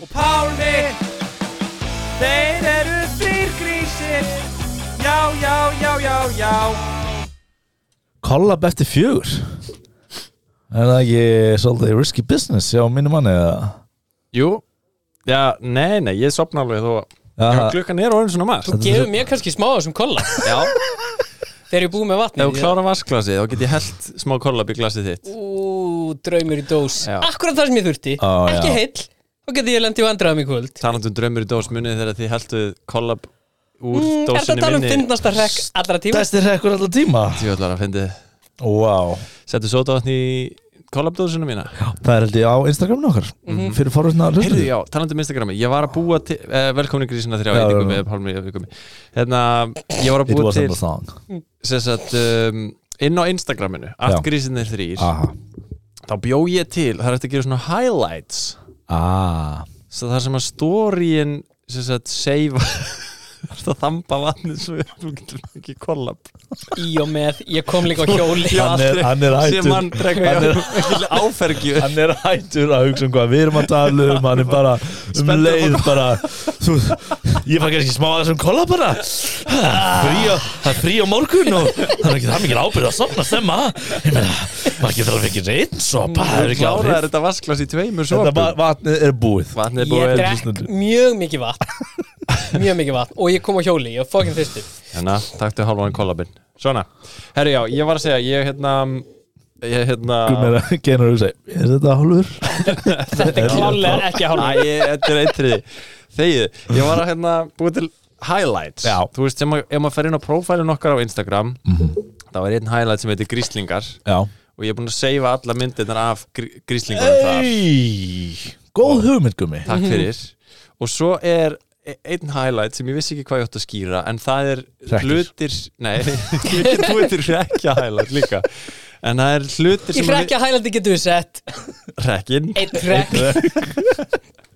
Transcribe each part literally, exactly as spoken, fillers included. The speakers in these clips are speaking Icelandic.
Pálmi, þeir eru þrír grísir. Já, já, já, já, já. Collab eftir fjögur. Er það ekki svolítið risky business hjá mínu manni eða? Jú, já, nei, nei, ég sopna alveg þó já, klukkan er orðin svona margt. Þú gefur mér kannski smá þessum kollab. Já. Þegar ég búið með vatni. Ef þú klára vaskglasið, þá get ég hellt smá kollab í glasið þitt. Ú, draumur í dós. Já. Akkurat það sem ég þurfti. Ó, Ekki já. heill. Þá geti ég lent í vandræðum í kvöld. Talandi um draumur í dós, munið þegar þið heltuð kollab úr Mm, er það dósinni að tala um minni. fyndnasta hrekk allra tíma? Besti hrekkur alltaf tíma. Tjóðlar að fyndið. Wow. Settu sódavatn í kollabdósina mína. Það er held ég á Instagraminu okkar Mhm. fyrir forvitna hluti. Heyrðu, já, talandi um Instagrami. Ég var að búa til, eh, velkomin í grísina þrjá, Já, ég já, digum já. með Pálmi í vikunni. Hérna, ég var að It búa wasn't til, a song. sem sagt, um, inn á Instagraminu, allt Já. grísinir þrýr, Aha. þá bjó ég til, það er eftir að gera svona highlights. Ah. Svo það sem að storyin, sem sagt, save, það þamba vatnið svo þú getur ekki kollab. Í og með, ég kom líka á hjóli. Hann er, hann er hættur. Sem hann drekka Hann er- ekki áfergju. Hann er hættur að hugsa um hvað við erum að tala um. Hann er bara um Spenntur leið að- bara þú, ég fann kannski smá að þessum kolla bara frí á, það er frí á morgun og það er ekki það mikil ábyrgð að sofna stemma. Ég meina, maður getur alveg ekki reynd sopa, það er ekki Kláraði áhrif. þetta vasklas í tveimur Þetta sopum. va- vatnið er búið. Vatnið er Ég búið. drekk mjög mikið vatn. Mjög mikið vatn. Og ég kom á hjóli, ég var fucking fyrstur. Hérna, taktu hálfan kollabinn. Svona, herru já, ég var að segja, ég hérna, ég hérna... Gummi er að gena og hugsa, er þetta hálfur? Þetta er klálega ekki Æ, hálfur. ég, þetta er eitthrið. Þegið, ég var að hérna búið til highlights. Já. Þú veist, sem að, ef maður fer inn á prófælun okkar á Instagram, þá er einn highlight sem heitir gríslingar. Já. Og ég er búin að seifa alla myndirnar af grí, gríslingunum þar. Ey, góð hugmynd Gummi. Takk fyrir. Og svo er e- einn highlight sem ég vissi ekki hvað ég átt að skýra, en það er Hrekkir. hlutir, nei, ég get búið til hrekja highlight líka. En það er hlutir Í sem hrekja hælandi getum við sett hrekkin. einn hrekk.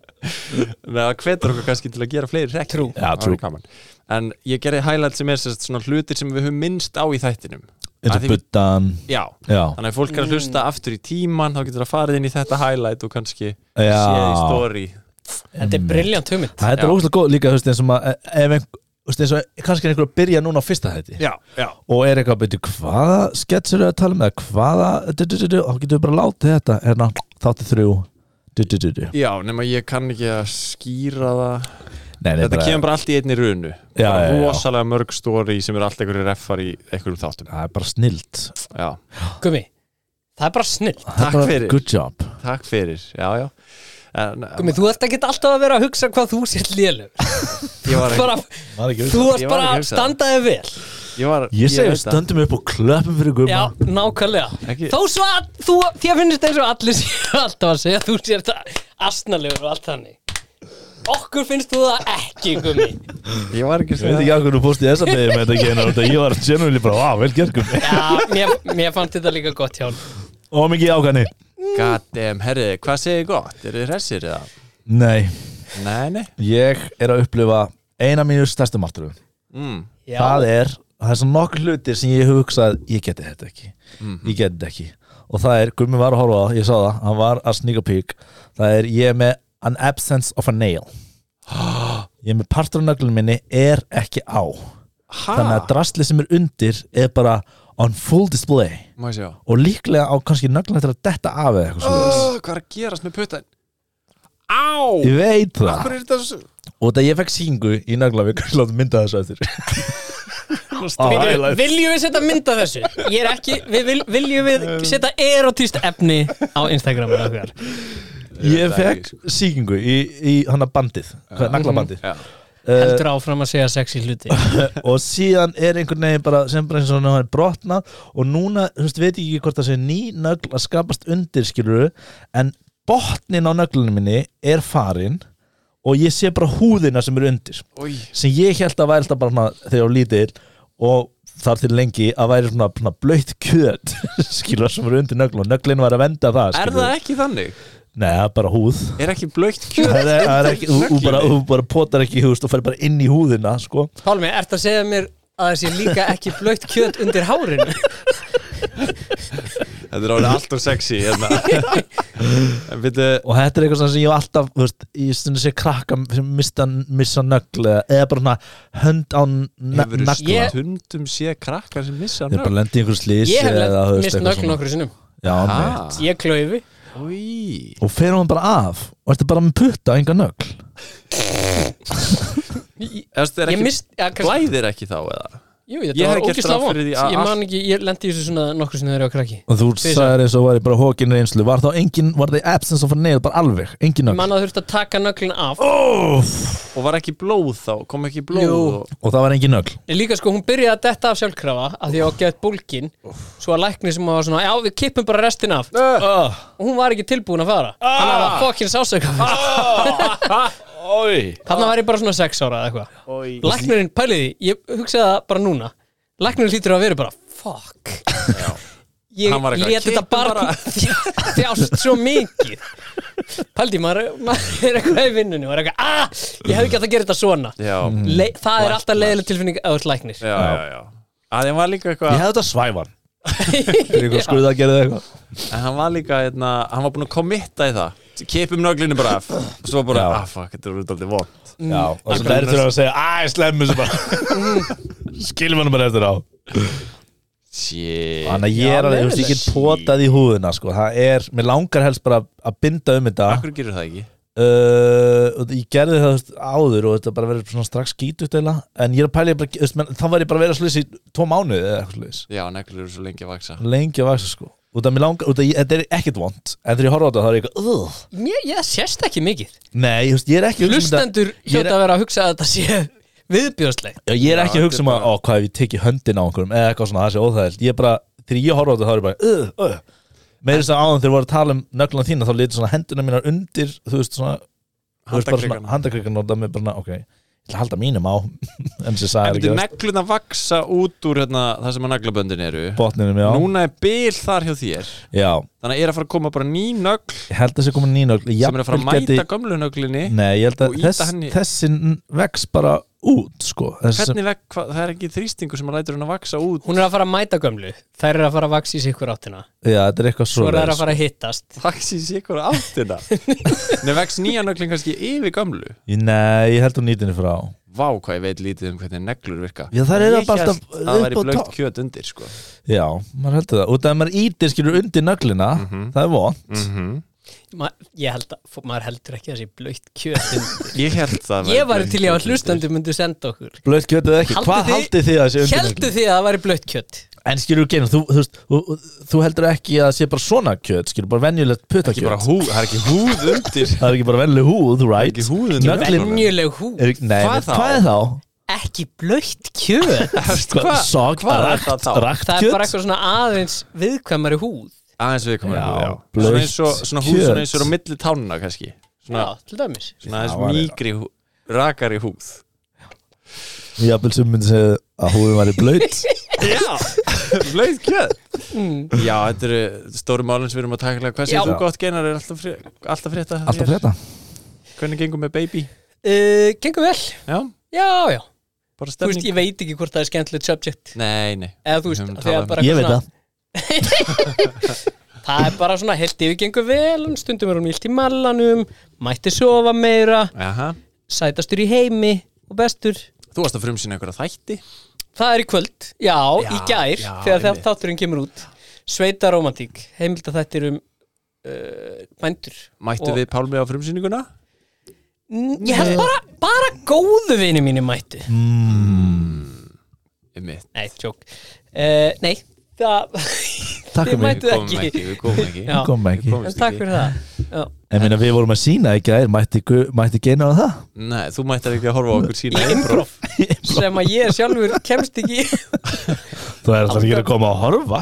Nei, það hvetur okkur kannski til að gera fleiri hrekki. Trú. Já, trú. En ég gerði highlight sem er sérst, svona hlutir sem við höfum minnst á í þættinum. Eins Að og því- buddan. Já, Já. þannig að fólk er að hlusta aftur í tíman, þá getur það farið inn í þetta highlight og kannski Já. séð í story. Þetta er brilljant hugmynd. Það er Já. óslega góð líka, þú veist, eins og maður, ef einhver, þú veist, eins og kannski er einhver að byrja núna á fyrsta hætti Já, já. og er eitthvað að byrja, hvaða sketsur er að tala með, hvaða, du, du, du, du, þá getur við bara látið þetta, hérna, þátti þrjú, du, du, du, du. Já, nema ég kann ekki að skýra það. Nei, nei, Þetta kemur bara allt í einni runu. Já, Bara já, já. rosalega mörg story sem eru allt einhverju reffar í einhverjum þáttum. það er bara snilt. Já, Gummi, það er bara snill. Það er Takk bara fyrir. Good job. takk fyrir. Já, já. En, Gummi, þú ert ekki alltaf að vera að hugsa hvað þú sér lélegur. ég var Bara, Var ekki þú hugsa. varst Ég var bara ekki að að hugsa standa þig vel. Ég var... Ég segi við veit það. stöndum upp og klöppum fyrir Gumma. Já, nákvæmlega. Ekki- Þó svo að þú, þér finnst eins og allir sér alltaf að segja að þú sér þetta asnalegur og allt þannig. Okkur finnst þú það ekki, Gummi. Ég var ekki að Ég veit segja ekki af hvernig þú fórst í þessa degi með þetta ekki einar og ég var genuinely bara, á, vel gert Gummi. Já, mér, mér fannst þetta líka gott hjálp. Og mikið ákvæðni. God damn, herri, hvað segir gott? Er þið hressir eða? Nei, Nei, nei. ég er að upplifa eina mínu stærstu marturu. Mm. Já, Það er, það er svona nokkur hlutir sem ég hef hugsað, ég geti þetta ekki. Ég geti þetta ekki. Og það er, Gummi var að horfa á það, ég sá það, hann var að sneak a peek. Það er, ég er með an absence of a nail. Ég er með partur af nöglunum minni er ekki á. Ha? Þannig að drasli sem er undir er bara on full display. Má ég sjá. Og líklega á kannski nöglunum til að detta af eða eitthvað svona. Oh, hvað er að gerast með puttan? Á! Ég veit það. Hvað er þetta svo? Og þetta ég fekk sýningu í nöglunum, við látum mynda þessu eftir. Bíddu, viljum við setja mynd af þessu? Ég er ekki, við vil, viljum við setja erotíst efni á Instagram eða okkar? Ég fekk sýningu í, í hana bandið, hvað er naglabandið. Já. Heldur áfram að segja sexy hluti. Og síðan er einhvern veginn bara sem bara eins og hann er brotnað og núna, þú veist, veit ég ekki hvort það sé ný nögl að skapast undir, skilurðu, en botnin á nöglunum minni er farin og ég sé bara húðina sem er undir, Új. sem ég held að væri alltaf bara svona, þegar ég var lítill og þar til lengi að væri svona, svona blöytt kjöt skilur sem eru undir nöglun og nöglin var að venda það, Er skilurðu. það ekki þannig? Nei, það er bara húð. Er ekki blöytt kjöt? Það er, það er ekki, þú, þú, bara, þú bara potar ekki í húst og fer bara inn í húðina, sko. Pálmi, ert að segja mér að það sé líka ekki blöytt kjöt undir hárinu? Þetta er alveg alltaf sexy hérna. En byrju Og þetta er eitthvað svona sem ég hef alltaf, þú veist, ég stundu sé krakka sem mista, missa nögl eða, eða bara svona hönd á Hefur nagla. þú Ég- stundum sé krakkar sem missa Ég er bara nögl? lendi í einhverju slísi Ég hef eða, þú veist, mist eitthvað nögl svona. nokkru sinnum Já, Ah. mitt. Ég klaufi Új Og fer hún bara af og ertu bara með putta, enga nögl. Það er Ég ekki, mist ja, kannski- blæðir ekki þá eða? Jú, þetta Ég var hef gert ógeðslega ráð vont fyrir því að Ég allt- man ekki, ég lendi í þessu svona nokkru sinnum þegar ég var krakki Og þú Tvisvar. sagðir eins og var ég bara hókin reynslu. Var þá engin, var það absence of a nail, bara alveg, engin Ég nögl. man að þú þurfti að taka nöglin af Og var ekki blóð þá? Kom ekki blóð? Jú. Og... Og það var engin nögl. En líka sko, hún byrjaði að detta af sjálfkrafa af því að ég var gett bólgin Svo að læknir sem var svona, já við kippum bara restin af Oh. Og hún var ekki tilbúin að fara Þannig að það fokkin sásöka Oi. Þannig var ég bara svona sex ára eða eitthvað Oj. Læknirinn, pæliði, ég hugsaði það bara núna Læknirinn hlýtur að vera bara, fuck Ég Hann var eitthvað, lét þetta kippum bara bara. þjást svo mikið Pældi, maður, maður er eitthvað í vinnunni Maður er eitthvað, ah, ég hef ekki átt að gera þetta svona Já, Le, Það er alltaf leiðileg tilfinning að þú ert læknir já, já, já að hann var líka Ég eitthvað hefði þetta svæfan. Fyrir eitthvað skuða að gera eitthvað. en hann var líka, hérna, hann var búin að kommitta í það kipum nöglinu bara af og svo bara, Já. ah fuck, þetta er alltaf vond Já, og svo læri þurfa að segja, æ, slemmu þessu bara. Skilum hann bara eftir á. shit Þannig að ég er alveg, þú veist, ég get potað í húðina, sko. Það er, mér langar helst bara að binda um þetta. Akkur gerir það ekki? Uh, og ég gerði það, þú veist, áður og þetta bara verið svona strax skítut eða. En ég er að pæla, ég bara, þú veist, menn, þá var ég bara að vera slúðis í tvo mánuði eða eitthvað slúðis. Já, neglur eru svo lengi að vaksa Lengi að vaksa, sko. Út af mér langar, út af, ég- þetta er ekkert vond. En þegar ég horfa á þetta, þá er ég eitthvað, ugh. Mér, ég sést ekki mikið Nei, þú veist, ég er ekki að hugsa um þetta- Hlustendur ég er- hljóta að vera að hugsa að þetta sé viðbjóðslegt Já, ég er Já, ekki að hugsa um þetta að, er bara- ó, hvað ef ég tekið höndin á einhverjum eða eitthvað svona, það sé óþægild. Ég er bara, þegar ég horfa á þetta, þá er ég bara, uh, uh. Meira þess að áðan þegar við vorum að tala um nögluna þína, þá litur svona henduna mínar undir, þú veist, svona, þú veist, bara svona Handarkrikana. handakrikan og það með bara, ok, ég ætla að halda mínum á, en sem sagði En ekki byrju, neglurna vaksa út úr hérna, það sem að naglaböndin eru botninum, já. Núna er bil þar hjá þér Já, Þannig að er að fara að koma bara ný nögl ég held að það sé komin ný nögl. sem er að fara að mæta gömlu nöglinni Nei, ég held og að ýta þess, henni- þessi vex bara út, sko. Þessi, Hvernig vekk, hva, það er ekki þrýstingur sem að lætur hann að vaksa út Hún er að fara að mæta gömlu Þær eru að fara að vaxa í sig ykkur áttina já, þetta er eitthvað Svo svo. er það að fara að hittast Vaksa í sig ykkur áttina Nei, vex nýja nöglin kannski yfir gömlu Nei, ég held hún nýtinni frá. Vá, hvað ég veit lítið um hvernig neglur virka Já, það er Ég bara hélt alltaf að það væri upp á blökt topp. kjöt undir sko. Já, maður heldur það. Út af að maður ítir skilur undir nöglina, það er von. mm Ma, Ég held að, fó- maður heldur ekki þessi blöytt kjöt Ég held það Ég var til í að hlustandi myndi senda okkur Blöðt kjöt eða ekki, Haldið hvað þið- haldið þið að sé undir Heldu þið að það væri blöytt kjöt En skilur genið, þú, þú, veist, þú, þú heldur ekki að það sé bara svona kjöt, skilur bara venjulegt Ekki putakjöt. bara hú, það er ekki húð undir Það er ekki bara venjuleg húð, right? Ekki húð undir Nöglin- Venjuleg hú Er, nei, Hvað hvað, þá? hvað er þá? Ekki blöytt kjöt Hvað? Sog, hvað er rakt, það þá? rakt Það er kjöt? bara eitthvað svona aðeins viðkvæmari húð Aðeins við komum Já, Svona blautt eins og svona húð kjöt. svona eins og á milli tánna kannski Svona, Já, til dæmis svona aðeins Já, var- mýkri hú, rakari húð Jafnvel sem myndi segja að húðin var í blöyt. Já, blöyt kjöt mm. Já, þetta eru stóri málinn sem við erum að takla Hvað Já. segir þú gott genar er alltaf, frí, alltaf frétta hjá Alltaf þér? frétta. Hvernig gengum með baby? uh, Gengur vel Já, Já, já bara Þú veist, stefning ég veit ekki hvort það er skemmtilegt subject Nei, nei Eða þú veist, Við höfum því að talað um- bara Ég veit svona- það. Það er bara svona, heilt yfir gengur vel en stundum er hún illt í mallanum mætti sofa meira Aha. sætastur í heimi og bestur Þú varst að frumsýna einhverja þætti Það er í kvöld, já, Já, í gær já, þegar einmitt. þátturinn kemur út Sveita romantík, heimilda þættir um uh, bændur Mættu Og- við Pálmi á frumsýninguna? N- Ég held bara, bara góðu vini mínu mættu Einmitt. Nei, tjók uh, Nei, það Takk Þið fyrir mig. mættuð Við komum ekki. ekki, við komum ekki Já. Kom ekki. Við komumst En takk ekki. fyrir það Já. En minna, við vorum að sína ekki að mætti, gu- mætti geina á það. Nei, þú mættir ekki að horfa á okkur sína Í improv sem að ég sjálfur kemst ekki í. Þú er alltaf ekki að koma að horfa.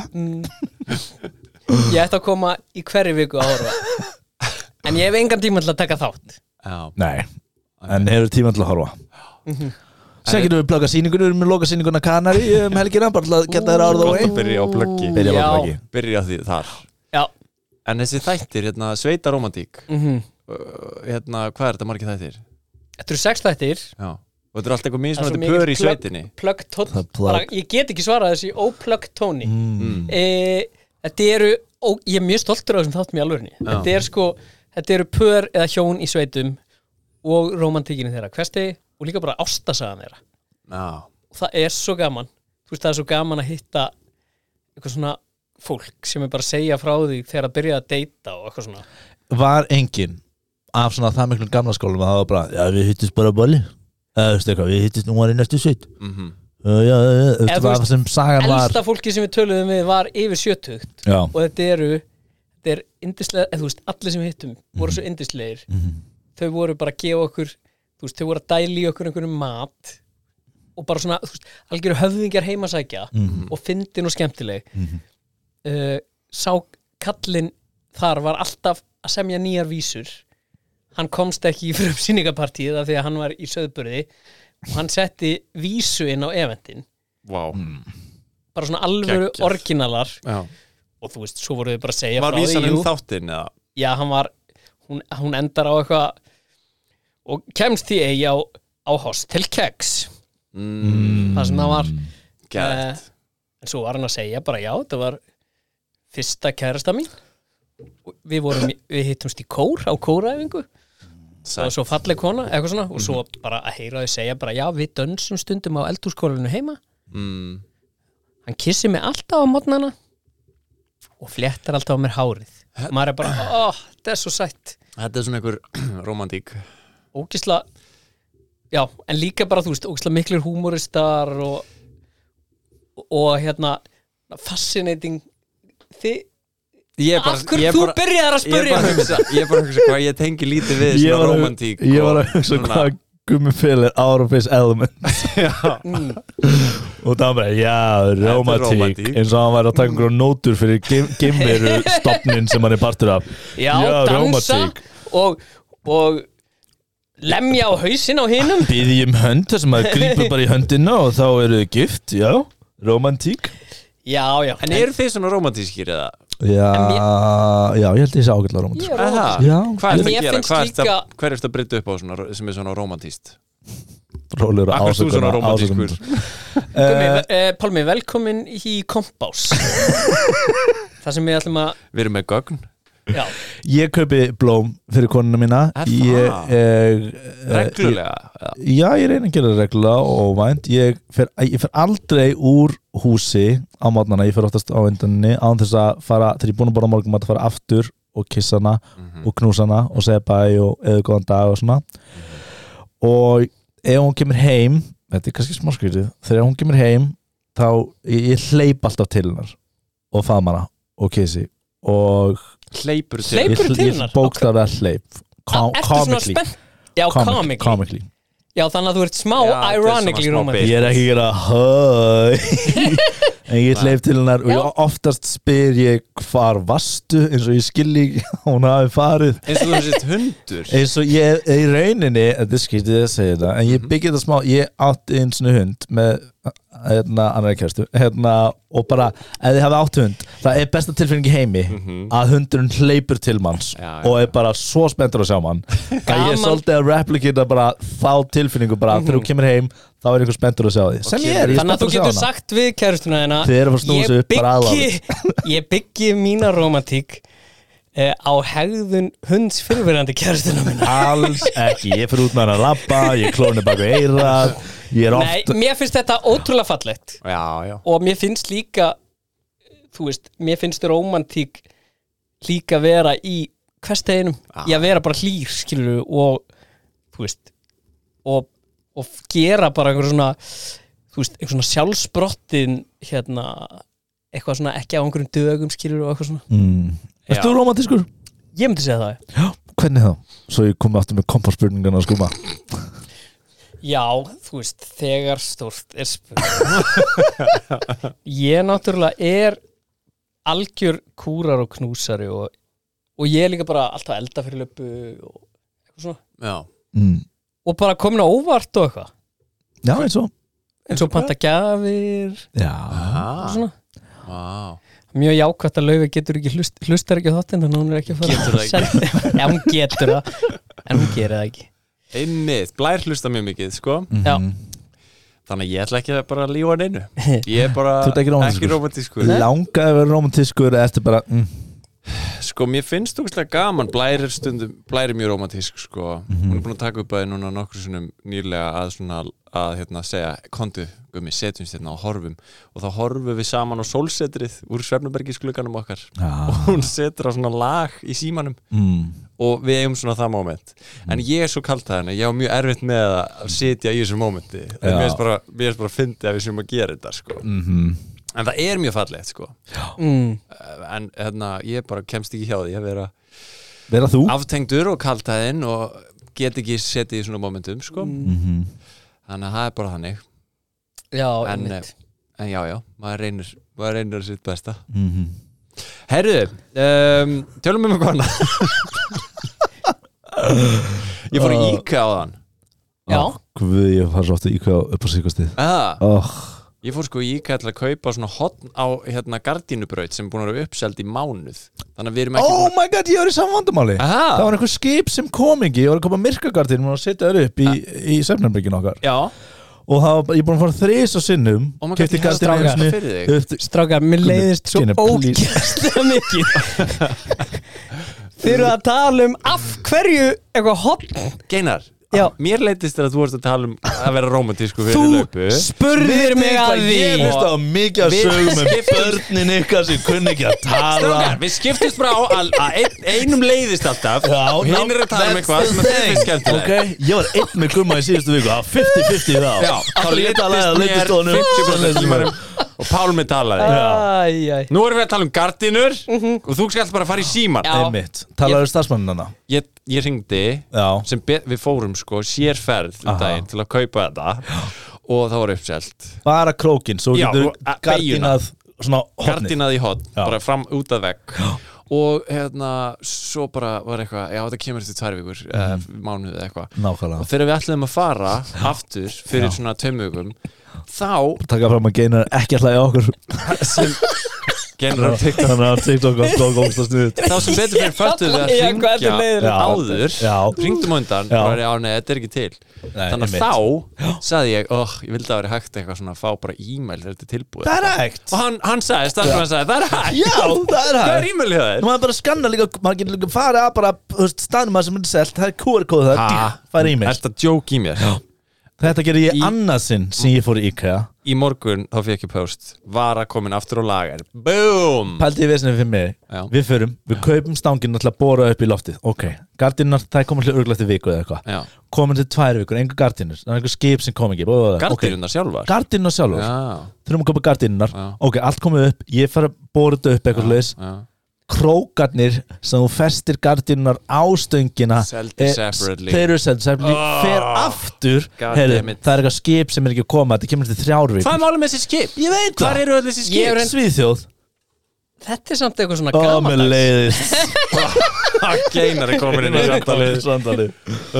Ég ætti að koma í hverju viku að horfa En ég hef engan tíma til að taka þátt Já, Nei, en hefur tíma til að horfa. Sér getum við plugga sýningunum, við erum með loka sýninguna Kanari um helgina, bara til að geta þér árið á gott að einn. byrja á pluggi Byrja Já. á pluggi. Byrja því þar Já En þessi þættir, hérna, sveita romantík mm Hérna, hvað er þetta margir þættir? Þetta eru sex þættir Já, og þetta er alltaf eitthvað Það er svo mismunandi mikill pör í plugg- sveitinni Plugg tónn Það er plugg. bara, Ég get ekki svarað þessi óplugg tóni Mm. mm. e, Þetta eru og ég er mjög stoltur af þessum þáttum í alvörunni. Þetta er sko, þetta eru pör eða hjón í sveitum og romantíkinni þeirra, hversti og líka bara ástasagan þeirra. Já. Og það er svo gaman. Þú veist, það er svo gaman að hitta eitthvað svona fólk sem er bara að segja frá því þegar að byrja að deyta og eitthvað svona. Var enginn af svona það miklum gamla skólum að það var bara, já við hittist bara á balli eða þú veist eitthvað, við hittist nú var í næstu sveit Mhm. uh, já, já, já, þú veist það sem sagan var Elsta fólki sem við töluðum við var yfir sjötugt Já, og þetta eru þetta er yndislega, eða þú veist, allir sem við hittum voru svo yndislegir. mhm, Þau voru bara að gefa okkur, þú veist, þau voru að dæla í okkur einhverjum mat og bara svona, þú veist, algjöru höfðingjar heimasækja mhm, og fyndin og skemmtileg. mhm. uh, Sá kallinn þar var alltaf að semja nýjar vísur. Hann komst ekki í frumsýningapartíð af því að hann var í Sauðburði og hann setti vísu inn á eventin, Vá. bara svona alvöru Geggjað. originalar Já. og þú veist, svo voru þau bara að segja Var frá vísan því, um jú. þáttinn eða? Já, hann var, hún, hún endar á eitthvað og kemst því eigi á, á Hostel Keks Mm. það sem það var Gætt. eh, en svo var hann að segja bara já, það var fyrsta kærasta mín og við vorum, í- við hittumst í kór á kóraæfingu og svo falleg kona, eitthvað svona og svo bara að heyra þau segja bara já, við dönsum stundum á eldhúskólinu heima Mm. hann kissir mig alltaf á mótnana og fléttar alltaf á mér hárið og maður er bara, ó, þetta er svo sætt Þetta er svona einhver romantík. ógisla já, en líka bara, þú veist, ógisla miklir húmoristar og, og, og hérna fascinating þið, Ég er bara, af hverju ég er þú bara, byrjar að ég er spyrja bara að hugsa, ég er bara að hugsa hvað ég tengi lítið við Ég svona var að- romantík. Ég var og að hugsa svona- hvað Gummi Phil er out of his element mm, og það var bara, já, romantík rómantík. eins og hann var að taka einhverjum nótur fyrir Gimmiru stofnin sem hann er partur af já, Já, dansa rómantík. og, og lemja á hausinn á hinum Biðjum hönd þar sem maður grípur bara í höndina og þá eru þau gift, já, romantík já, já, En eru þið svona romantískir eða? Já, En já, ég held ég sé ágætlega romantík ég er Er það? romantísk. Já, Hvað En er þetta mér að gera? finnst Hvað er þetta líka- Hver er þetta að breyta upp á svona, sem er svona romantíst? rólegur Akkur þú svona romantískur? Gummi, uh, Pálmi, velkomin í Kompás það sem við ætlum að Við erum með gögn. já, Ég kaupi blóm fyrir konuna mína Er Ég, það? ég, Reglulega. Já. Já, ég reyna að gera það reglulega og óvænt ég fer, ég fer aldrei úr húsi á mótnana, ég fer oftast á undanni án þess að fara, þegar ég er búin að borða morgun að fara aftur og kissa hana Mhm. og knúsa hana og segja bæ og eða góðan dag og svona og ef hún kemur heim þetta er kannski smá skrítið, þegar hún kemur heim þá, ég, ég hleyp alltaf til hennar og faðma hana og kissi og Hleypur til. Hleyp- Hleypurðu ég, til ég hennar? bókstaflega hleyp Com, ertu svona comically, spennt já, Comic- comically comically já, þannig að þú ert smá Já, þetta er ironically svona smá romantísk Ég er ekki að gera hæ En ég hleyp til hennar og Já. ég oftast spyr ég hvar vastu eins og ég skilji ekki að hún hafi farið Eins og þú sést hundur. eins og ég í rauninni þetta er skýrtið að segja þetta en ég byggja þetta smá, ég átti eins og hund með hérna annar kæristu hérna og bara, ef þið hafi átt hund það er besta tilfinning í heimi að hundurinn hleypur til manns Já, já, og er bara svo spenntur að sjá mann að ég er Gaman. svolítið að replikita bara þá tilfinningu bara þegar þú kemur heim þá er einhver spenntur að sjá því sem ég er, ég er þannig að spenntur þú að sjá getur hana sagt við kærustuna þeina Þið eru að fara að snúa sig upp bara byggi ég byggi mína romantík eh, á hegðun hunds fyrirverandi kærustuna minna alls ekki, ég fyrir út með hann að labba ég klóni baka eirað ég er nei, oft mér finnst þetta ótrúlega fallegt Já, já. og mér finnst líka þú veist, mér finnst romantík líka vera í hversteginum, Ah. í að vera bara hlýr skilur og þú veist og, og gera bara einhver svona þú veist, einhver svona sjálfsbrottin hérna, eitthvað svona ekki á einhverjum dögum skilur og eitthvað svona mm. Já. Ertu romantískur? ég myndi segja það Já, hvernig þá? Svo ég komi aftur með kompasspurningana að skuma já, þú veist, þegar stórt er spurt ég náttúrulega er algjör kúrar og knúsari og, og ég er líka bara alltaf að elda fyrir löpu og eitthvað svona Já. mm. og bara komin á óvart og eitthvað Já, eins og eins og panta gjafir Já, og Ah, svona vá. mjög jákvætt að Laufey getur ekki hlust, hlustar ekki á þáttinn þannig að hún er ekki að fara Getur það ekki. senda- já, hún getur það en hún gerir það ekki Einmitt, Blær hlusta mjög mikið, sko. Já. Mhm. Þannig að ég ætla ekki að bara lífa hann einu. Ég er bara Þú ert ekki rómantískur? ekki rómantískur. Nei. Langaði að vera romantískur eða ertu bara mm, sko, mér finnst þú veist gaman Blær er stundum, Blær er mjög romantísk sko, Mhm. hún er búin að taka upp að núna nokkur sinnum nýrlega að svona að hérna segja, kontu, gummi, setjumst hérna og horfum og þá horfum við saman á sólsetrið úr Svefnabergisglugganum okkar Já. og hún setur á svona lag í símanum mm. og við eigum svona það moment en ég er svo kalt að henni, ég á mjög erfitt með að sitja í þessu momenti en Já. mér finnst bara, mér finnst bara að fyndi að við séum að gera þetta sko. Mm-hmm. En það er mjög fallegt sko. mm. En hérna, ég bara kemst ekki hjá því að vera Vera þú? aftengdur og kaltæðinn og get ekki setið í svona momentum sko. Mm-hmm. Þannig að það er bara þannig Já, en, einmitt en já, já, maður reynir maður reynir sitt besta Mm-hmm. Herðu, um, tölum um eitthvað annað Ég fór í IKEA á þann Já. Guð, ég fara svo ofta í IKEA upp á síkastið ah, oh. Ég fór sko í IKEA til að kaupa svona hotn á hérna gardínubraut sem er búin að vera uppseld í mánuð Þannig að við erum ekki Oh my god, ég var í saman vandamáli Aha. Það var einhver skip sem kom ekki Ég var að koma myrkagardin og setja þær upp í, í Svefnherberginu okkar Já, Og það var, ég er búin að fara þrís og sinnum oh my god, keypti ég hefði gardínu strákað einu þetta fyrir þig sinni, upp- Strákar, mér leiðist svo Skinner, please. ógeðslega mikið Þið eru að tala um af hverju eitthvað hotn Geinar, Já. mér leitist þér að þú vorst að tala um að vera romantísku fyrir Þú laupu spurðir mig að því Ég veist það mikið að Við sögum um skiptum- börnin ykkar sem kunni ekki að tala Strákar, við skiptumst bara á að, að ein, einum leiðist alltaf Já, og hinn er að tala um eitthvað sem er þeir skemmtilegt Ok, ég var einn með gumma í síðustu viku Það var fifty fifty þá Já, þá Allir leitist talaði, mér leitist honum. fimmtíu prósent tímanum og Pálmi talaði Æ, æ. Nú erum við að tala um gardínur og þú skalt bara fara í síman Já. Einmitt, talaðu starfsmannina Ég, ég ringdi Já, sem be, við fórum sko sérferð um Aha. daginn til að kaupa þetta og það var uppselt bara krókin Svo Já, getur og, a- beygjuna. gardínað svona hotnið Gardínað í hotn, Já. bara fram út að vegg og hérna, svo bara var eitthvað já, þetta kemur eftir tvær vikur mm. eða mánuð eða eitthvað og Nákvæmlega þegar við ætlum að fara aftur fyrir Já. svona tveim vikum þá Taka fram að Geinar er ekki að hlæja okkur sem genur á TikTok Þannig að TikTok var stóð góðst að snuð þá sem betur fyrir föttuð við að Já, hvað þetta er hringja leiðilegt. áður Já. hringdum á undan Já. og bara, já, nei, þetta er ekki til þannig að þá sagði ég, oh, ég vildi að vera hægt eitthvað svona að fá bara e-mail þegar þetta er tilbúið Það er hægt og hann, hann sagði, starfsmann sagði, það er hægt Já, það er hvað er hægt e-mailið það Nú maður bara skanna líka, maður getur líka farið að bara, þú veist, staðnum að sem er selt, það er Q R-kóð, það er dýr, fær e-mail. Ertu að djóka í mér? Þetta gerir ég Í- annað sinn sem ég fór í IKEA. Í morgun þá fekk ég post Vara komin aftur á lagar Boom Pældi ég vesinni fyrir mig, Já. við förum, við kaupum stanginu til að bóra upp í loftið, ok, gardinnar, það er komin hlut örglætti viku eða eitthvað, Já. komin til tvær vikur, enga gardinur, það er einhver skip sem kom ekki, okay. Gardínuna sjálfar Gardinnar sjálfur, Já, þurfum að kaupa gardinnar, Já. ok, allt komið upp, ég fer að bóra þetta upp eitthvað leis, já krókarnir sem þú festir gardinnar á stöngina Seldi er- separately. þeir eru seldi separately Oh. fer aftur, God heyrðu, damn it. það er eitthvað skip sem er ekki að koma þetta kemur til þrjár Hvað er vikur málið með þessi skip? ég veit Hvar það, eru öll þessi Ég skip? er Svíþjóð Þetta er samt eitthvað svona ó, með gamaldags leiðist Geinar er komin inn í samtalið Samtalið.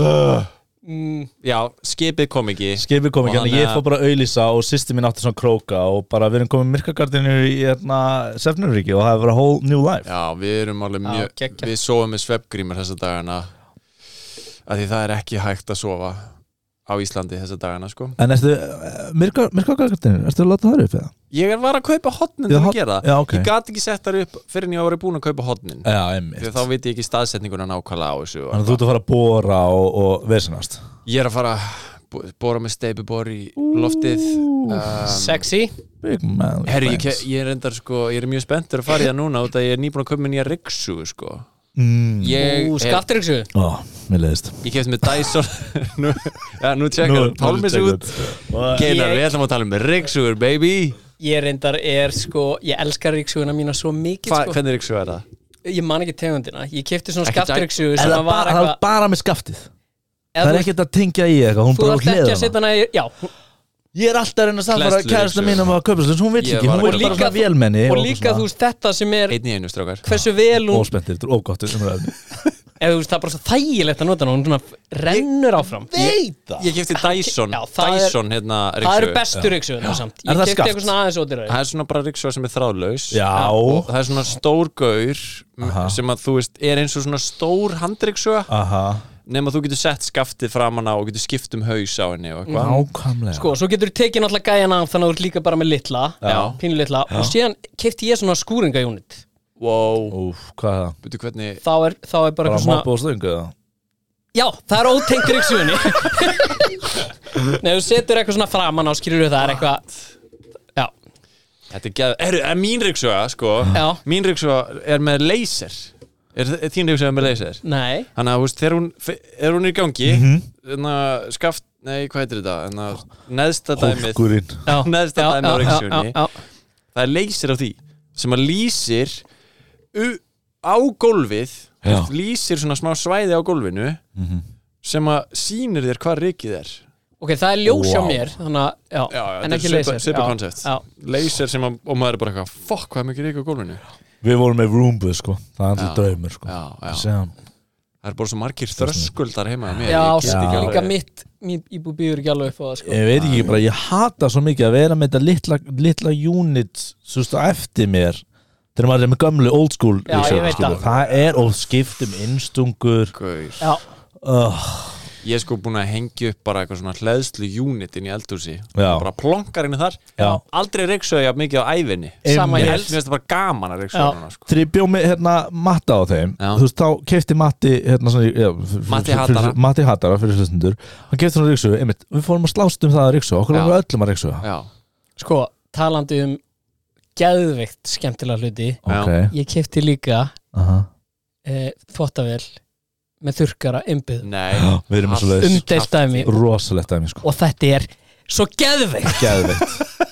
mm, Já, skipið kom ekki skipið kom ekki, Og en hann, ég eh, fór bara að auðlýsa og sýsti mín átti svona króka og bara við erum komið myrkagardinur í hérna, Sefnaríki og það hefur verið a whole new life Já, við erum alveg Já, mjög geggjað. Við sofum með svefngrímur þessa dagana af því það er ekki hægt að sofa á Íslandi þessa dagana sko en ertu, myrkagardinur, ertu að láta það upp eða? Ég var að kaupa hotnin Já, til að hot- gera já, það ok. Ég gat ekki sett þar upp fyrir en ég var búin að kaupa hotnin já, einmitt því að þá veit ég ekki staðsetninguna nákvæmlega á þessu og þannig að þú ert að fara að bóra og, og vesenast Ég er að fara að bóra með steipubor í loftið um, Sexy big man Herri, ég, ke- ég er endar sko Ég er mjög spenntur að fara í það núna út að ég er nýbúin að kaupa með nýja ryksu sko mm. Ég, Ú, skaftiriksu ó, mér leiðist ég kefti með Dyson nú, ja, nú tjekkar Pálmi sig út Geinar, við ætlum að tala um ryksugur, baby Ég reyndar er sko Ég elskar riksuguna mína svo mikið Hva, sko. Hvernig ryksu er það? Ég man ekki tegundina Ég kefti svona Ekki skaftiriksu Er sem það að var bara, það er eitthvað bara með skaftið eða það er þú- ekkert að tengja í eitthvað hún Þú bara þarft ekki að hliðina setja hana í Já, ég er alltaf að reyna að samfara Klæðslu kærasta ryksugu. mínum að kaupa þessu hún veit Ég ekki, var hún að- veit Og bara líka svona vélmenni og líka þú veist þetta sem er Einn í einu strákar Hversu vel hún óspenntir, þetta er ógott umræðinni. Eða þú veist það er bara svo þægilegt að nota hana Hún svona rennur áfram veit það Ég kefti Dyson Já, það er- Dyson hérna Það eru ryksu bestu riksugunar samt Er Ég það kefti skaft? eitthvað svona aðeins ódýrari Það er svona bara ryksu sem er þráðlaus Já. Og það er svona stór gaur Aha. sem að þú veist er eins og svona stór handryksu aha, nema þú getur sett skaftið framan á og getur skipt um haus á henni og eitthvað nákvæmlega Sko, svo getur þú tekið náttúrulega gæjan af Þannig að þú ert líka bara með litla Já. Pínu litla Og síðan kefti ég svona skúringajónit Wow, Úf, hvað er það? veitu hvernig þá er, þá er bara Bara eitthvað svona moppu og stöngu eða? Já, það er ótengt ryksugunni Nei, þú setur eitthvað svona framan á skilur það er eitthvað Já, Þetta er geð Er, er mín ryksuga, sko já, Mín ryksuga er með laser Er, er þín ryksuga með laser? nei Þannig að, þú veist, þegar hún Er hún í gangi Mhm. Þannig að skaft Nei, hvað heitir þetta? Þannig að neðsta dæmið Hólkurinn Já, Neðsta já, dæmið á já, já, ryksugunni já, já. Það er laser á því sem að lýsir u- á gólfið Já. lýsir svona smá svæði á gólfinu Mhm. sem að sýnir þér hvað rykið er Ok, það er ljós hjá Wow. mér Þannig að, já, Já, já, en þetta ekki er laser svipa Já, koncept Já, laser sem að, og maður er bara eitthvað fokk hvað er mikið ryk á gólfinu Við vorum með Roomba sko, það er alltaf Já. draumur sko. já, já. Sem, Það er bara svo margir þröskuldar heima hjá mér. já, Ég get já ekki líka alveg- mitt Mín íbú býður ekki alveg upp á það sko. Ég veit ekki, bara ég hata svo mikið að vera með þetta litla, litla unit svo veist, á eftir mér þegar maður er með gömlu old school Já, ryksugu, ég veit skilur. það. Það er og skiptum innstungur Gaur. Já, uh, Ég er sko búin að hengja upp bara eitthvað svona hleðslu unit inn í eldhúsi Já. bara plonkar inn í þar Já. aldrei ryksuga jafn mikið á ævinni Sama Einmitt. hér. Mér finnst það bara gaman að ryksuga Já. hana sko. Þegar ég bjó með hérna, matta á þeim Já. þú veist, þá kefti Matti hérna, svona, já, f- f- Matti f- Hattara. fyrir- Matti Hattara fyrir hlustundur hann kefti svona ryksugu, einmitt, við fórum að slást um það að ryksuga okkur Já. langar öllum að ryksuga Já, sko, talandi um geðveikt skemmtilega hluti ok, Ég kefti líka aha e, þvottavél með þurrkara innbyggð nei Já, við erum með svoleiðis. Umdeilt dæmi rosalegt dæmi sko og þetta er svo geðveikt geðveikt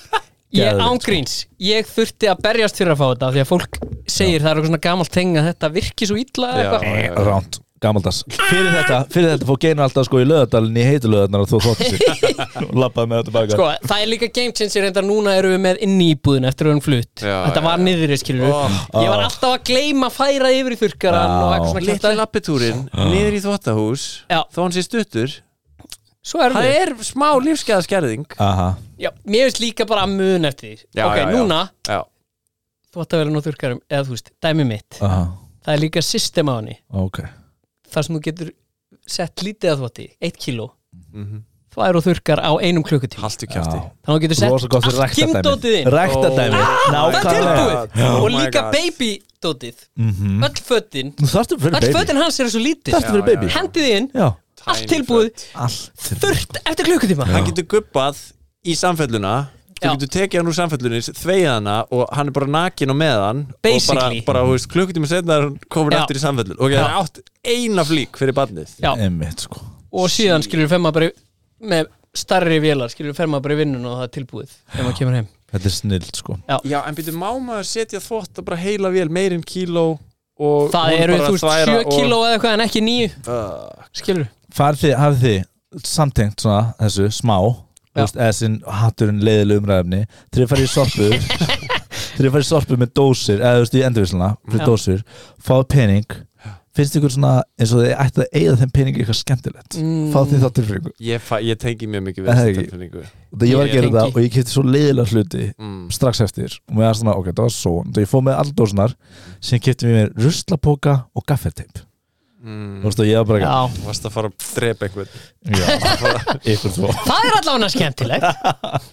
Ég Geðveikt, ángríns, ég þurfti að berjast fyrir að fá þetta því að fólk segir það er eitthvað svona gamalt teng að þetta virki svo illa eða Já, eitthvað. já, já. ránt, gamaldags fyrir þetta, fyrir þetta fór Geinu alltaf sko í löðadalinn í heitulöðarnar og þú þótti sér og lappaði með þetta baka Sko, það er líka game changer reyndar núna erum við með inni í íbúðin eftir að við erum flutt Já, Þetta já, var já. niðri, skilur Ó. Ég var alltaf að gleyma að færa yfir í þurrkaran Já. og eitthvað svona Litli kjaftaði. lappitúrin niður í þvottahús Já. þó hann sé stuttur Svo er það það er smá lífsgæðaskerðing aha, Já, mér finnst líka bara að mun eftir því Já, Ok, já, já. núna, Já, þvottavélun og þurrkarum eða þú veist, dæmi mitt aha, Það er líka system á henni ok þar sem þú getur sett lítið að þvotti eitt kíló, mhm. þvær og þurrkar á einum klukkutíma haltu kjafti Já. Þannig að þú getur sett Rosa gott fyrir allt kynndótið ræktadæmi inn Ræktadæmi, Oh. Það er nákvæmlega tilbúið Já. og Oh my líka God. babydótið Mhm. öll fötin, Þú þarftu fyrir öll baby fötin hans eru svo lítið Þarftu fyrir Já, já, baby já. hendið inn, Já, allt Tiny tilbúið foot. allt þurrt eftir klukkutíma Já. Hann getur gubbað í samfelluna Þú Já. getur tekið hann úr samfellunni, þveið hana og hann er bara nakin og með hann Basically. og bara, bara þú veist, klukkutíma setna er hann komin Já. eftir í samfellun og það er átt eina flík fyrir barnið Já. Einmitt sko og síðan skilur við femma bara í- með starri vélar, skilur við femma bara í vinnun og það er tilbúið þegar maður kemur heim Þetta er snild sko Já, en byrju, má maður setja þvott bara heila vél, meirinn kíló og það hún eru bara þú veist þværa sjö og- kíló eða eitthvað en ekki níu Uh, skilur við Farið þið, hafið þið samtengt svona þessu smá Þú Já. veist, eða sinn hatturinn leiðileg umræðefni Þegar ég farið í sorpu Þegar ég farið í sorpu með dósir eða þú veist í endurvísluna fyrir Já. dósir fáið pening finnst ykkur svona eins og þið ætti að eigða þeim pening í eitthvað skemmtilegt Mm. fáið þið þá tilfinningu ég, fa- ég tengi mjög mikið Það er við ekki. þessu tilfinningu og ég var að Ég gera tengi. það og ég kefti svo leiðilega hluti mm. strax eftir og mér var svona, ok, það var svo og ég fóð með alldósnar sem kefti mér ruslapóka og gafferteip Mm. þú veist og ég var bara Já. Þú varst að fara að drepa einhvern já, ykkur tvo það er allavega skemmtilegt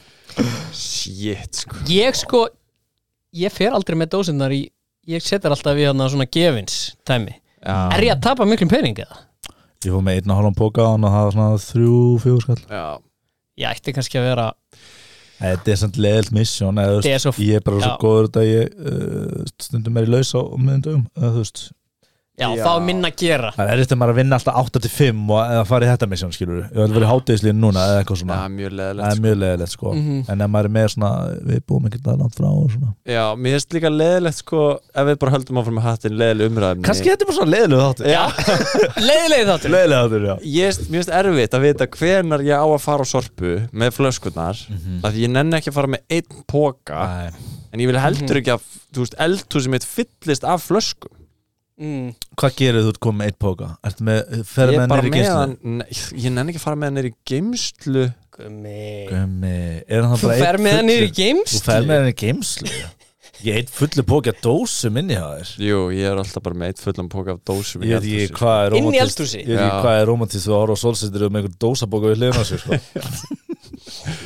Shit, sko ég sko ég fer aldrei með dósinnar í ég setur alltaf í hana svona gefins tæmi Já, er ég að tapa miklum pening eða? ég fóð með einn og hálfum póka og það var svona þrjú, fjögur skall já, ég ætti kannski að vera þetta er samt leiðilt mission eða, þú Þetta er veist, svo- ég er bara svo já. góður þetta ég uh, stundum er í laus á miðundum eða þú veist já, Já. þá er minna að gera það er eftir maður að vinna alltaf átta til fimm og eða fara í þetta mission skilur ég vil vera í hátegislínu núna eða eitthvað svona já, mjög það leðilegt er mjög leiðilegt sko Mhm. en ef maður er með svona við búum ekki það langt frá og svona Já, mér finnst líka leðilegt, sko ef við bara höldum áfram með hattin leðileg umræðum kannski þetta er bara svona leiðilegu þáttur Já, leiðilegið þáttur leiðilegu þáttur, já ég, mér finnst erfitt að vita hvenar ég á að fara á sorpu með flöskurnar Mhm. af því ég nenni ekki að fara með einn póka Æ. en ég vil heldur ekki að, þú veist, eldhúsið mitt fyllist af flöskum mm. hvað gerir þú ert komið með eitt póka? Ertu með, ferð Ég með er bara hann nýri með geimslu? hann, nei, ég nenni ekki að fara með hann neyri geimslu Gummi Gummi, er hann það þú bara fer einn með hann niður í fullur- geimslu þú fer með hann í geimslu ég eitt fullu póki að dósum inni á þér Jú, ég er alltaf bara með eitt fullan póka af dósum ég veit ekki eldhúsi, hvað er Inn í rómantist eldhúsi? ég veit ekki Já. hvað er rómantist þú að horfa á sólsettir og með einhver dósabóka við hliðina á sér sko.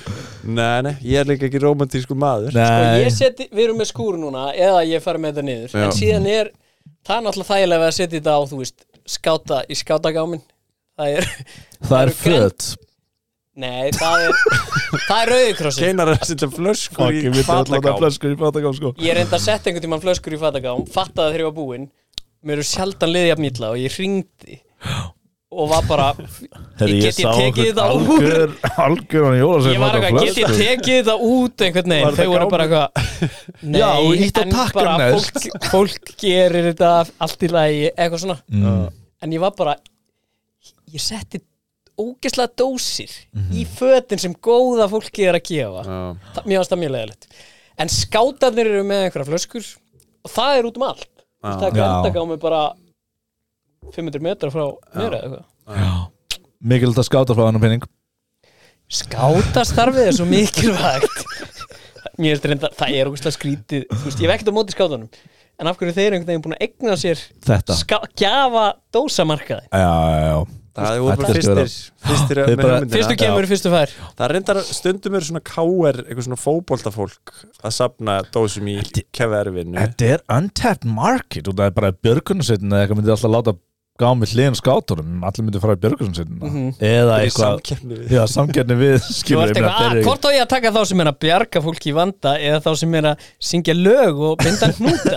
Nei, nei, ég er líka ekki rómantískur maður Sko Nei, ég seti, við erum með skúr núna eða ég fari með þetta niður Já. en síðan er, það er náttúrulega þægilega að setja þetta á, þú veist, skáta í skátagáminn það er, það er eru grenn- föt Nei, það er það er rauðikrossi Keinar að setja flöskur Fuck, ég í myndi alltaf fatagám flöskur í fatagám sko Ég reyndi að setja einhvern tímann flöskur í fatagám fattaði þegar ég var búinn mér eru sjaldan liðið jafn illa og ég hringdi og var bara Herri, ég get ég sá tekið einhvern þetta út algjör, algjör hann jólasveinn Ég var taka eitthvað, get ég flösku. tekið þetta út einhvern Var veginn, þetta þau voru bara eitthvað Nei, Já, og ýtt á en takkan bara neðst. fólk, fólk gerir þetta allt í lagi, eitthvað svona Mm. En ég var bara ég setti ógeðslega dósir Mhm. í fötin sem góða fólki er að gefa Já. það, Mér fannst það mjög leiðilegt En skátarnir eru með einhverja flöskur og það er út um allt Já. Það er Já. endagámi bara fimm hundruð metra frá mér eða eitthvað Mikilvægt að skáta frá hann penning Skátastarfið er svo mikilvægt Mér finnst reynda, það er ógeðslega skrítið Þú veist, ég hef ekkert á móti skátunum En af hverju þeir eru einhvern veginn búin að egna sér Þetta ska, gjafa dósamarkaði Já, já, já Það er bara Þetta er fyrstir Fyrstir Þeir með bara- hugmyndina Fyrstu kemur, fyrstu fær Það reyndar stundum eru svona káer eitthvað svona fótboltafólk að safna dósum í keverfinu Þetta er untapped market og það er bara björgunarsveitin eða eitthvað myndi alltaf láta gá með hliðin skáturum allir myndi fara í björgunarsveitin Mhm. eða Það er eitthvað samkeppni við Já, samkeppni við Þú skilur ert eitthvað, að, hvort á ég að taka þá sem er að bjarga fólki í vanda eða þá sem er að syngja lög og binda hnúta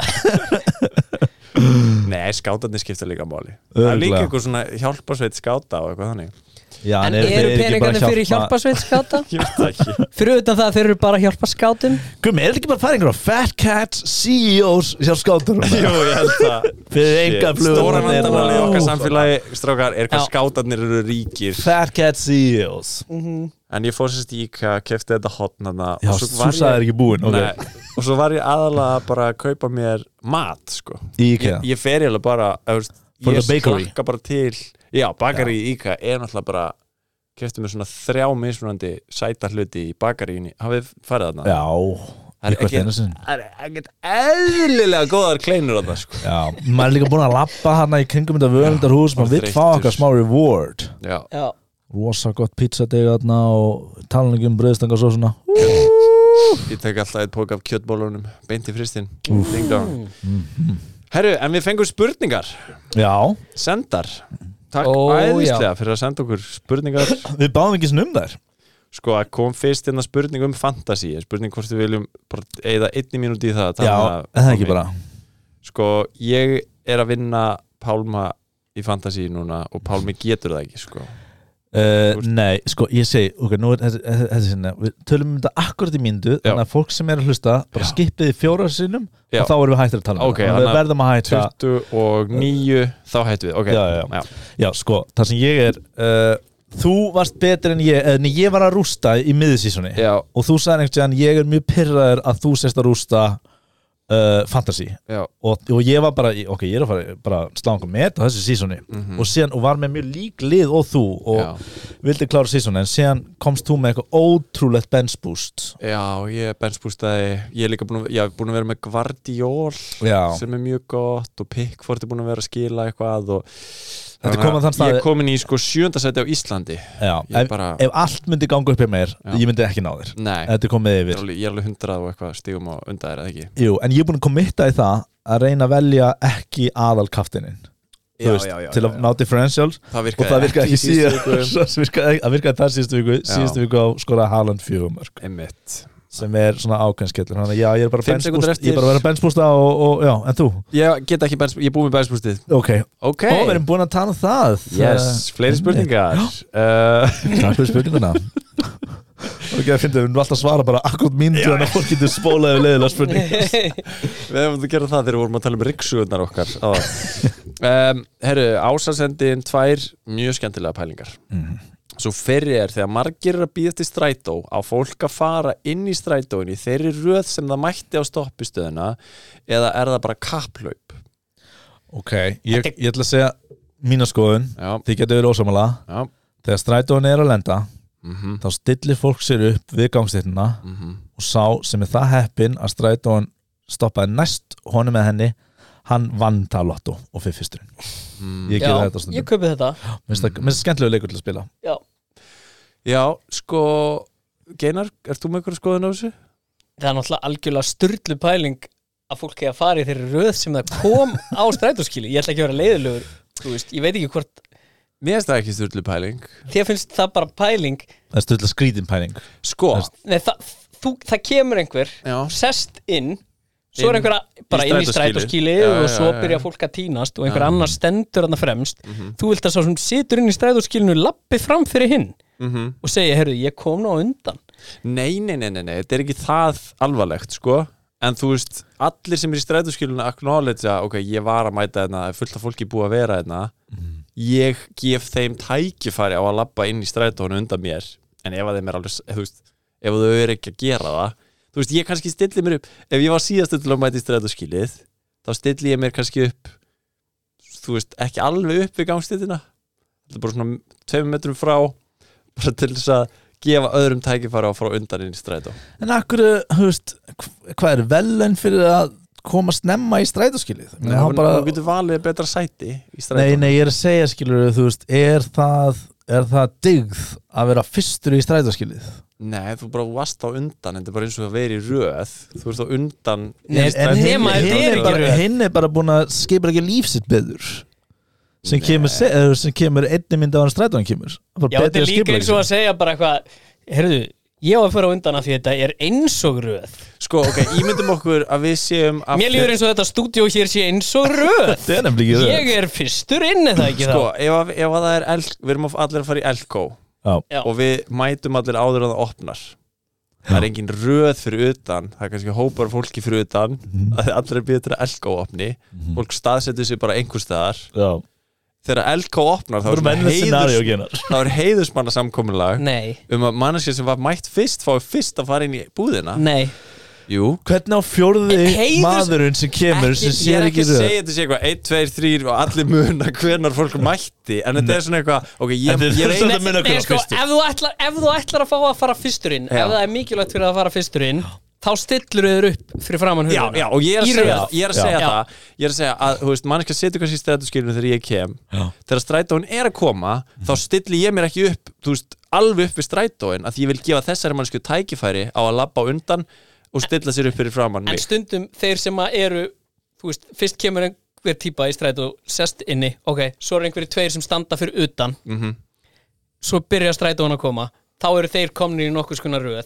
Nei, skátarnir skipta líka máli Það er líka Örugglega. eitthvað svona hjálparsveit skáta og eitthvað þannig Já, En eru eru þeir ekki bara peningarnir fyrir hjálpa- hjálpasveit skáta? Ég veit það ekki Fyrir utan það að þeir eru bara að hjálpa skátum Gummi, er þetta ekki bara að fara einhverja Fat Cats C E Os hjá skáturum? Jú, ég held það Fyrir enga flug Stóra vandamáli í okkar samfélagi, strákar, er hvað Já. skátarnir eru ríkir Fat Cats C E Os En ég fór sérst í IKEA, kefti þetta hotnana Já, og svo þú var sagði ég- ekki búin okay. Nei, og svo var ég aðalega bara að kaupa mér mat, sko Í Ég, IKEA ég fer ég alveg bara, eða, veist, For ég the bakery. slakka bara til Já, bakari í IKEA er náttúrulega bara kefti mér svona þrjá mismunandi sæta hluti í bakaríunni hafið farið þarna Já, Það er í hvert ekki- einu sinn Það er ekkert eðlilega góðar kleinur á það, sko Já, maður er líka búin að labba hana í kringum þetta völundarhús, maður vill fá þreyttur. okkar smá reward Já, Já Rosa gott pizzadeg þarna og talanlega um bröðstanga svo svona ég tek alltaf eitt pók af kjötbólunum beint í fristinn Ding dong Herru, en við fengum spurningar Já, Sendar Takk Ó, æðislega fyrir að senda okkur spurningar við báðum ekki svona um þær Sko, að kom fyrst hérna spurning um fantasy Spurning hvort við viljum bara eða einni mínúti í það að tala Já, um það, það ekki Pálmi. bara Sko, ég er að vinna Pálma í fantasy núna og Pálmi getur það ekki, sko uh, Nei, sko, ég segi, ok, nú er þessi, þessi sinni Við tölum um þetta akkurat í mínútu Þannig að fólk sem er að hlusta, bara skipiði fjóra sinnum Já. og þá erum við hættir að tala um Ok, það Þannig að þannig Við verðum að hætta tuttugu og níu, þá hættum við okay. Já, já, já. Já, sko, það sem ég er uh, Þú varst betur en ég En ég var að rústa í miðsísoni Já. Og þú sagði einhvern veginn, ég er mjög pirraður að þú sést að rústa uh, fantasy Já. og, og ég var bara, ok, ég er að fara bara að slá einhver met á þessu sísoni Mhm. og, síðan, og var með mjög lík lið og þú og Já. vildi klára sísoni en síðan komst þú með eitthvað ótrúlegt bench boost Já, ég benchbústaði Ég er líka búin að, ég er búin að vera með Guardiol Já. sem er mjög gott og Pickford er búin að vera að skila eitthvað og Þetta kom að þann stað- Ég er komin í sko sjönda sæti á Íslandi Já, Ég ef, bara- ef allt myndi ganga upp hjá mér Já. ég myndi ekki ná þér Nei, Þetta er komið ég yfir er alveg, ég er alveg hundrað og eitthvað stigum á undan þér, eða ekki? Jú, en ég er búin að kommitta í það að reyna að velja ekki aðal kaftinin Já, veist, já, já, til já, að já. ná differentials Það og virkaði það virkaði ekki í síðustu síðan viku. það virkaði, það virkaði það síðustu viku Já. síðustu viku á skora Haaland fjögumörk Einmitt sem er svona ákveðnskellur þannig að já, ég er bara Fimm sekúndur benchboost ég er bara að eftir. vera benchboosta og, og já, en þú? Ég get ekki bench, ég er búin með benchbústið Ok, Ok, og við erum búin að tala um það yes, fleiri spurningar uh, Takk fyrir spurninguna Ok, að finna, við erum alltaf að svara bara akkurat myndu en að fólk getur spólað yfir leiðilega spurning Við hefum að gera það þegar við vorum að tala um ryksugunar okkar um, Herru, ásasendin tvær mjög skemmtilega pælingar Mhm. Svo fyrri er þegar margir er að býða til strætó á fólk að fara inn í strætóin í þeirri röð sem það mætti á stoppistöðuna eða er það bara kapplaup? Ok, ég, ég ætla að segja mína skoðun, Já, þið getur verið ósamala já þegar strætóin er að lenda mhm, þá stillir fólk sér upp við gangstéttina mhm og sá sem er það heppinn að strætóin stoppaði næst honum með henni hann vann það lotto og fyrir fyrsturinn Mm. ég Já, gerði þetta ég stundum kaupi þetta minnst það minnst það skemmtilega leikur til að spila Já, sko Geinar, ert þú með einhverju skoðun á þessu? Það er náttúrulega algjörlega sturlu pæling að fólk eigi að fara í þeirri röð sem það kom á strætóskili. Ég ætla ekki að vera leiðilegur, þú veist, ég veit ekki hvort Mér finnst það ekki sturlu pæling. Þér finnst það bara pæling. Það er sturla skrítin pæling. Sko Nei, það, þú, það kemur einhver Já. sest inn svo er Inn- einhver bara í inn í strætóskýli. strætóskili Já, og já, svo já, byrja já. fólk að tínast og einhver Já. annar stendur þarna fremst. Mhm. Þú vilt að sá sem situr inn í strætóskilinu lappi fram fyrir hinn mm og segja, heyrðu, ég kom nú á undan. Nei, nei, nei, nei, nei, þetta er ekki það alvarlegt, sko. En þú veist, allir sem er í strætóskilinu acknowledge að, ok, ég var að mæta hérna, fullt af fólki búið að vera hérna. Ég gef þeim tækifæri á að labba inn í strætónu undan mér. En ef að þeim er alveg, þú veist, ef þau eru ekki að gera það, þú veist, ég kannski stilli mér upp. Ef ég var síðast til að mæta í strætóskilið, þá stilli ég mér kannski upp, þú veist, ekki alveg upp við gangstéttina. Þetta er bara svona tveimur metrum frá, bara til þess að gefa öðrum tækifæri á frá undan inn í strætó. En akkur, þú veist, hva- hvað er velun fyrir að koma snemma í strætóskilið? Nei, Nei, hún, bara, hún getur valið betra sæti í strætó. nei, nei, ég er að segja, skilur, þú veist, er það, er það dygð að vera fyrstur í strætóskilið? Nei, þú bara varst á undan, en þetta er bara eins og að vera í röð. Þú ert á undan Nei, inn í en strætó. hinn, nema þetta hinn, er er ekki bara, röð. hinn er bara búin að skipa ekki lífsitt beður sem Nei. kemur, se- eða sem kemur einni mynd á hann strætóin kemur. Það er Já, bara þetta betur er að líka skipuleggja eins og sig. að segja bara eitthvað, heyrðu, ég á að fara á undan af því þetta er eins og röð. Sko, ok, ímyndum okkur að við séum að Mér líður eins og þetta stúdíó hér sé eins og röð. Það er nefnilega ekki röð. Ég er fyrstur inn eða ekki Sko, þá. ef, að, ef að það er el, við erum allir að fara í Elko Já. Já. og við mætum allir áður að það opnar. Það er engin röð fyrir utan, það er kannski hópar fólki fyrir utan, að allir er betur að Elko opni, fólk staðsetur sig bara einhver staðar. Já. Þegar Elko opnar, þá Það er, er svona vennileg scenario heiðurs, genar. þá er heiðusmanna samkomulag Nei, um að manneskja sem var mætt fyrst fái fyrst að fara inn í búðina. nei. Jú. Hvernig á fjórði Heiðurs- maðurinn sem kemur sem ég sér er ekki ekki að röð? segja þetta sé eitthvað einn, tveir, þrír og allir muna hvenar fólk mætti, en þetta er svona eitthvað, ok, ég, Þetta er ég svona- veit Þetta munar Nei, hver á sko, fyrstur. ef þú, ætlar, ef þú ætlar að fá að fara fyrstur inn, Já. ef það er mikilvægt fyrir að fara fyrstur inn, þá stillur þau upp fyrir framann Já, hurðina. já, og ég er að Í segja, röð. ég er að Já. segja Já. það Ég er að segja að, þú veist, manneskja setur kannski í strætóskilinu þegar ég kem Já. Þegar strætóin er að koma, þá stilli ég mér ekki upp, þú veist, alveg upp við strætóin að ég vil gefa þessari manneskju tækifæri á að labba á undan og stilla sér upp fyrir framann En mig. stundum þeir sem að eru, þú veist, fyrst kemur einhver típa í stræt og sest inni, ok, svo eru einhverjir tveir sem standa fyrir utan, Mhm. svo byrja strætóin að koma, þá eru þeir komnir í nokkuð skona röð.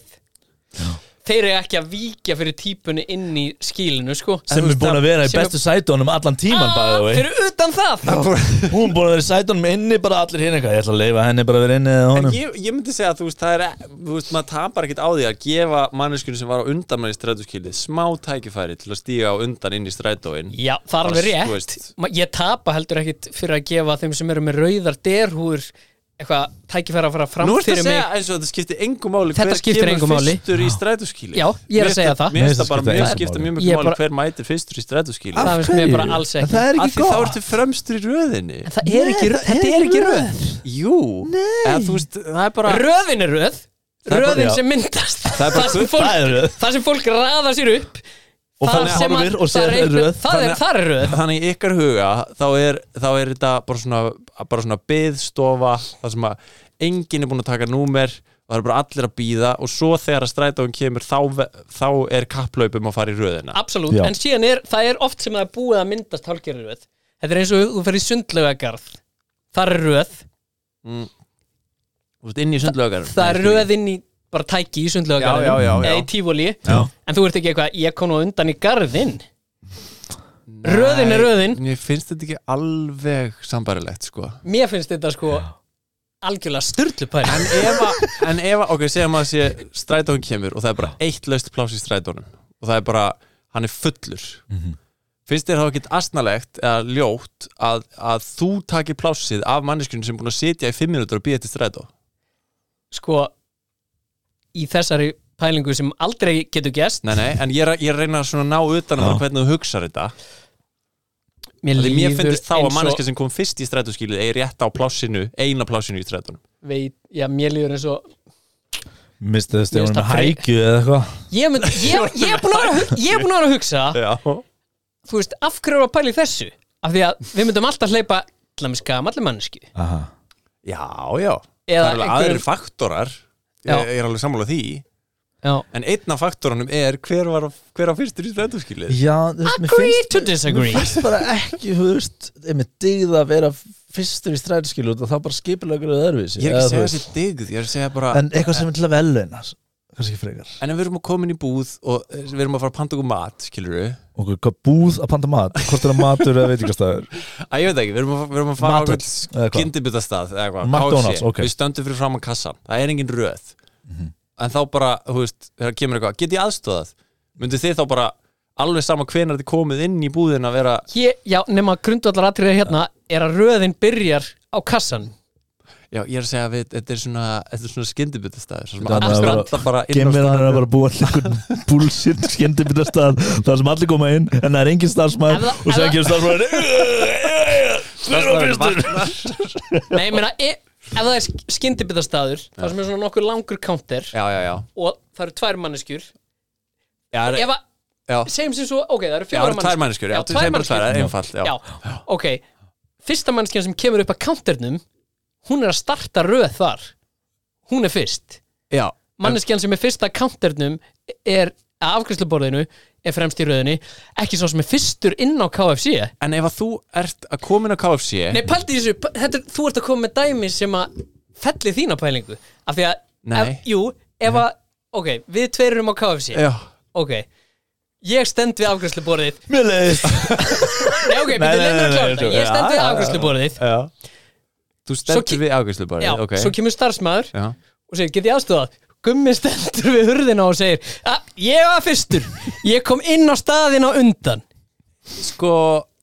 Þeir eru ekki að víkja fyrir típunni inn í skílinu, sko. Sem er búin að vera í sem er- bestu sætónum allan tíman Ah, bæði fyrir utan það. Hún er búin að vera í sætónum inni bara allir hinn eitthvað. Ég ætla að leifa henni bara að vera inni eða En honum. ég, ég myndi segja að þú veist, það er, þú veist, maður tapar ekkert á því að gefa manneskjunu sem var á undan mann í strætóskilið smá tækifæri til að stíga á undan inn í strætóin. Já, það er alveg Þú rétt. veist. Ma- Ég tapa heldur ekkit fyrir að gefa þeim sem eru með rauðar derhúur eitthvað tækifæri að fara fram Nú ertu að fyrir mig. segja eins og þetta skiptir engu máli Þetta hver skiptir kemur engu máli. fyrstur í strætóskili. Já, ég er að segja það. Mér finnst Mér það bara, skiptir mér engu skiptir máli. mjög Ég mjög máli bara- hver mætir fyrstur í strætóskili. Það finnst mér bara alls En ekki. það er Af ekki því þá gott. ertu fremstur í röðinni. En það er Nei, ekki, það þetta er er ekki röð. röð. Jú, eða þú veist, það er bara Röðin er röð. er bara- Röðin já. sem myndast. Það er bara sem gull- fólk, Það er röð. það sem fólk raðar sér upp. Og það þannig sem að- horfir og það segir einhver- röð. Það er, það er röð. Þannig í ykkar huga þá er, þá er þetta bara svona, bara svona biðstofa þar sem að enginn er búin að taka númer og það er bara allir að bíða og svo þegar að strætóin kemur þá, ve- þá er kapplaupum að fara í röðina. Absolutt, Já. en síðan er, það er oft sem það er búið að myndast hálfgerður röð. Þetta er eins og þú fer í sundlaugagarð. Það er röð. Mm. Þú veist, inn í sundlaugar. Það er röð inn í bara tæki í sundlaugagarðin Já, já, já, já. eða í tífóli. Já. En þú ert ekki eitthvað, ég kom nú undan í garðinn. Röðin er röðin. Mér finnst þetta ekki alveg sambarilegt, sko. Mér finnst þetta sko algjörlega sturlupæri. En ef að, en ef að, ok, segjum að sé strætóin kemur og það er bara eitt laust pláss í strætónum og það er bara, hann er fullur. Finnst þér þá ekkert asnalegt eða ljótt að, að þú takir plássið af manneskjunum sem er búin að sitja í fimm mínútur og bíða til strætó? Sko, í þessari pælingu sem aldrei getur gest, Nei, nei, en ég er, að- ég er að reyna svona að ná utan um Já. það hvernig þú hugsar þetta. mér Því mér líður finnst þá að eins og manneskja sem kom fyrst í strætóskilið eigi rétt á plássinu, eina plássinu í strætónum. veit, já, mér líður eins og Mistaði stefnum Mér með finnst það hækju eða eitthvað. ég, mynd, ég, ég er búin að vera að hug- ég er búin að vera að hugsa Já. þú veist, af hverju er að pæla í þessu af því að við myndum alltaf hleypa til að með skamalli mannesku Aha. Já, já. Eða það er alveg einhverjum- aðrir faktorar. ég, ég er alveg sammála því Já. En einn af faktorunum er hver var hver á fyrstur í strætóskilið Já, þú veist, mér Agree finnst to disagree Mér finnst bara ekki, þú veist með digð að vera fyrstur í strætóskilu og þá bara skipulegur og öðruvísi Ég er ekki að Eða, segja þú þessi digð Ég er að segja bara En eitthvað sem er til að veluna kannski frekar En ef við erum að koma inn í búð og við erum að fara að panta okkur mat, skilur við Og hvað búð að panta mat Hvort er það matur eða veitingastæður Æ, ég veit ekki, við erum að, við erum að fara á Matur, eða okkur hvað? kynnibitastað eða eitthvað, McDonald's, K F C. ok. Við stöndum fyrir fram að kassan, það er engin röð Mhm. En þá bara, þú veist, þegar kemur eitthvað Get ég aðstóðað? Myndið þið þá bara alveg sama hvenær þið komið inn í búðin að vera ég, Já, nema grundvallar atriðið hérna er að röðin byrjar á kassan Já, ég er að segja að við, þetta er svona, þetta er svona skyndibitastæður Sem Þannig að allir bara- standa bara inn á Gemverðan er að staðnum. bara búa til einhvern bullshit skyndibitastað þar sem allir koma inn en það er engin starfsmæður Ef það- og ef sem það- kemur starfsmæður Starfsmaðurinn vaknar. Nei, ég meina, e, ef það er skyndibitastaður það sem er svona nokkur langur counter Já, já, já og það eru tvær manneskjur Já, það er- Ef að, já. segjum sem svo, ok, það eru Já, það fjóra eru tvær manneskjur, já, tvær segjum bara tvær, það er manneskjur. einfalt, já. Já, ok Fyrsta manneskjan sem kemur upp að counternum hún er að starta röð þar hún er fyrst Já, manneskjan sem er fyrst að counternum er að afgreiðsluborðinu er fremst í röðinni ekki svo sem er fyrstur inn á K F C en ef að þú ert að koma inn á K F C Nei, pældi í þessu, p- þetta, er- þú ert að koma með dæmi sem að felli þína pælingu af því að, Nei. ef, jú, ef að ok, við tveir erum á K F C Já, ok, ég stend við afgreiðsluborðið Mér leiðist Nei, ok, Nei, byrju, nei, leið mér að nei, klára nei, þetta nei, Ég stend já, við já, já. afgreiðsluborðið Já. þú Svo stendur ke- við afgreiðslubarið, Já, ok svo kemur starfsmæður Já, og segir, get ég aðstofað? Gummi stendur við hurðina og segir að ég var fyrstur, ég kom inn á staðinn á undan sko,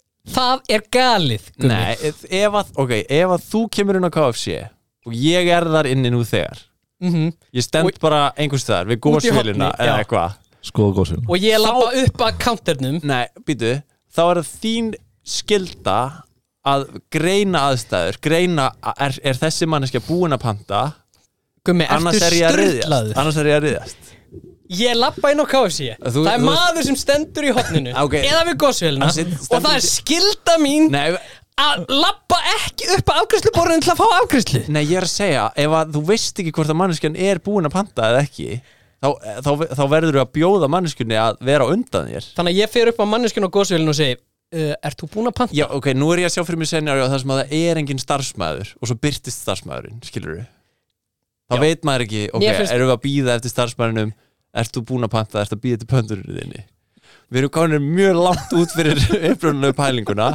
Það er galið, Gummi nei, ef ef að, ok, ef að þú kemur inn á K F C og ég er þar inni nú þegar mm Ég stend Og- bara einhvers staðar við Út í gósvélina horni, eða já. eitthvað Skoða góðsvíl Og ég lappa upp að counternum Nei, býtu, þá er það þín skylda að greina aðstæður greina, er, er þessi manneskja búin að panta Gummi, annars ertu er ég að ryðjast sturlaður? annars er ég að ryðjast Ég lappa inn á K F C Þú- Það er þú- maður sem stendur í hotninu Ok. eða við gósvélina Hann sit- og stendur það er í- skylda mín Nei, að lappa ekki upp að afgreiðsluborðinu til að fá afgreiðslu nei, ég er að segja ef að þú veist ekki hvort að manneskjan er búin að panta eða ekki þá, þá, þá verður þú að bjóða manneskjunni að vera á undan þér Þannig að ég fer upp á manneskjunu á gósvélinu og segi uh, Ert þú búin að panta? Já, ok, nú er ég að sjá fyrir mig senjari þar sem að það er engin starfsmæður og svo byrtist starfsmæðurinn, skilur við þá Já. veit maður ekki, ok, Mér finnst- erum við að býða eftir starfsmæðurinnum ert þú búin að panta, ert að býða til pöndurinu þinni við erum komin mjög langt út fyrir upprunalegu pælinguna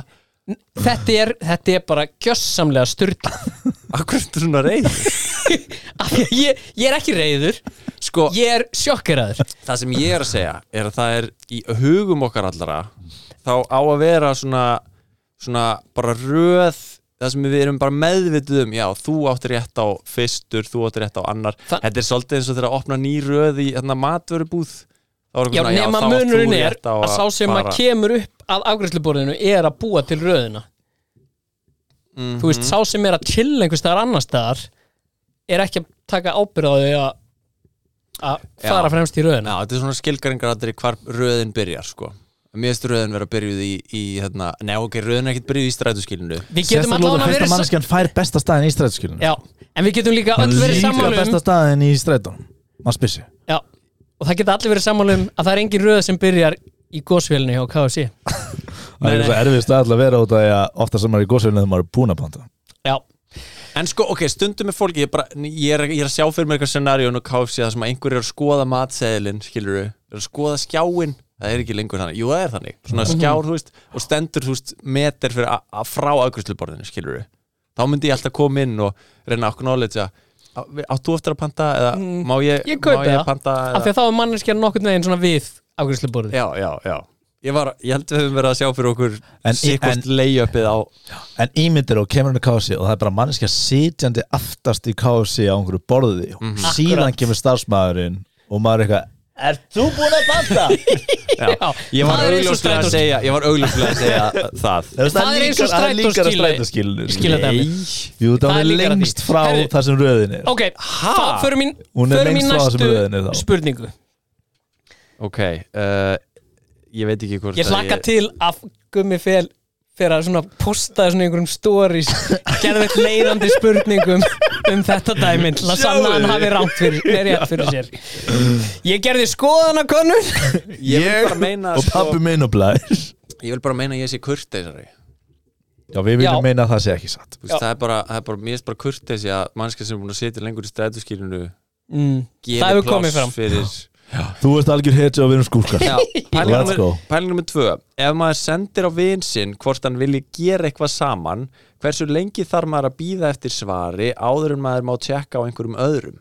Þetta er, þetta er bara gjössamlega styrla Akkur er þetta svona reyð ég, ég er ekki reyður Sko, Ég er sjokkeraður það sem ég er að segja er að það er í hugum okkar allara þá á að vera svona svona bara röð það sem við erum bara meðvituð um já, þú áttir rétt á fyrstur, þú áttir rétt á annar Þa- þetta er svolítið eins og þegar að opna ný röð í hérna, matvörubúð Þá er eitthvað Já, svona, nema þá átt þú munurinn er rétt á að sá sem að fara. kemur upp að afgreiðsluborðinu er að búa til röðina Mhm. Þú veist, sá sem er að chill einhvers staðar annar staðar er ekki að taka ábyrgð á því að að fara Já. fremst í röðina Já, þetta er svona skilgæringar allir hvar röðin byrjar sko. Mér finnst röðin vera byrjuð í, í hérna, Nei, ok, röðin er ekkert byrjuð í strætóskilinu Við getum Sérstaklega allavega fyrsta verið sa- manneskjan fær besta staðin í strætóskilinu Já, en við getum líka öll verið Líka sammála um besta staðin í strætónum Maður spissi Já, og það geta allir verið sammála um að það er engin röð sem byrjar í gósvélinu hjá K F C Það er svo erfið stað að vera út af því að ofta sem maður er í góðsvélinu þegar maður er búin að panta Já, En sko, ok, stundum með fólki Ég, bara, ég, er, ég er að sjá fyrir mér eitthvað scenaríun og K F C það sem að einhver er að skoða matseðilinn skilur við, er að skoða skjáin það er ekki lengur þannig, jú það er þannig svona skjár, þú veist, og stendur, þú veist meter fyrir a- a- frá afgreiðsluborðinu skilur við, þá myndi ég alltaf koma inn og reyna að acknowledge átt þú eftir að panta, eða Mm, má ég, ég kaupi má ég það. panta af eða? því að þá er manneskjan nokkurn veginn svona við afgreiðsluborðið Já, já, já Ég, var, ég held við höfum verið að sjá fyrir okkur En- sikkvist en- lay-upið á En ímyndir og kemur hann í K F C og það er bara manneskja sitjandi aftast í K F C á einhverju borði Mhm. síðan Akkurat. kemur starfsmæðurinn og maður er eitthvað Er þú búin að panta? Já, ég var það er eins og augljóslega að strætós- segja Ég var augljóslega að segja það Það er eins og Það er líka að strætóskíla- strætóskilinu skíla dæmi. Jú, það Það er er líka að því. lengst frá Herri. þar sem röðin er Ok, þá förum í, Hún er förum í lengst frá þessum næstu röðinni þá. spurningu Ok, uh, ég veit ekki hvort Ég að hlakka til að Gummi fel fyrir að svona postaði svona einhverjum stories gerði eitt leiðandi spurningum um þetta dæminn til að sanna að hann hafi rámt fyrir, rétt fyrir sér ég gerði skoðanakönnun Ég vil bara meina og pappi minn og blær Ég vil bara meina að ég sé kurteisari Já, við viljum Já. meina að það sé ekki satt Þú veist, það er bara, það er bara, mér er bara kurteisi að mannskja sem er búin að setja lengur í strætóskýrinu mm, það gefi hefur komið pláss fram fyrir Þú ert algjör hetju og við erum skúrkar Já, pæling Let's nummer, go. pæling nummer tvö Ef maður sendir á vin sinn hvort hann vilji gera eitthvað saman hversu lengi þarf maður að bíða eftir svari áður en maður má tjekka á einhverjum öðrum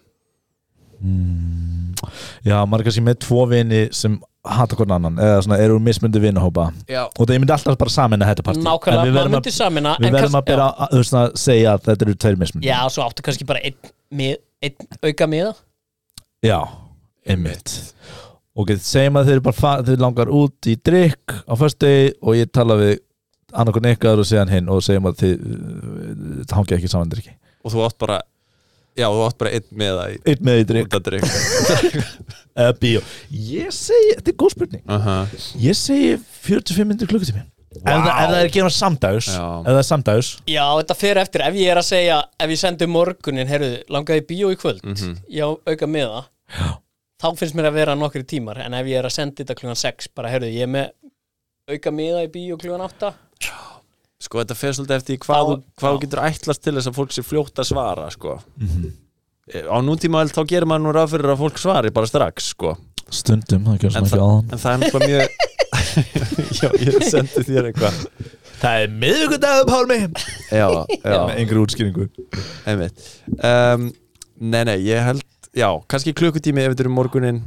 mm, Já, maður er kannski með tvo vini sem hata hvern annan eða svona eru mismundi vinahópa Já. og það ég myndi alltaf bara sameina þetta partí nákvæmlega, maður myndi samina Við verðum að bera að, þú veist, að segja að þetta eru tveir mismundi já, svo áttu kannski bara einn, mið, einn auka miða Já, einmitt og okay, segjum að þeir bara fa- þeir langar út í drikk á föstudegi og ég tala við annarkon ykkar og segja hann hinn og segjum að þið það hangið ekki saman drikki og þú átt bara já, þú átt bara einn með það í Eitt með í drikk út að drikk eða bíó Ég segi, þetta er góð spurning uh-huh. Ég segi fjörutíu og fimm minnir klukkutími ef, það, ef það er að gera samdags Já. ef það er samdags já, þetta fer eftir, ef ég er að segja ef ég sendi morgunin, heyrðu, langaði í bíó í kvöld Mhm. já, auka miða Já. þá finnst mér að vera nokkri tímar en ef ég er að senda þetta klukkan sex bara, heyrðu, ég er með auka miða í bíó klukkan átta Sko þetta fer svolítið eftir í hvað, Já, þú- hvað já. þú getur ætlast til þess að fólk sé fljótt að svara sko. Mhm. Á nútíma þá gerir maður nú ráð fyrir að fólk svari bara strax sko. Stundum, það gjör en, svona ekki þa áðan en það er náttúrulega mjög Já, ég sendi þér eitthvað Það er miðvikudagur, Pálmi Já, já, með einhverju útskýringu einmitt um, Nei, nei, ég held Já, kannski klukkutími ef þetta er um morgunin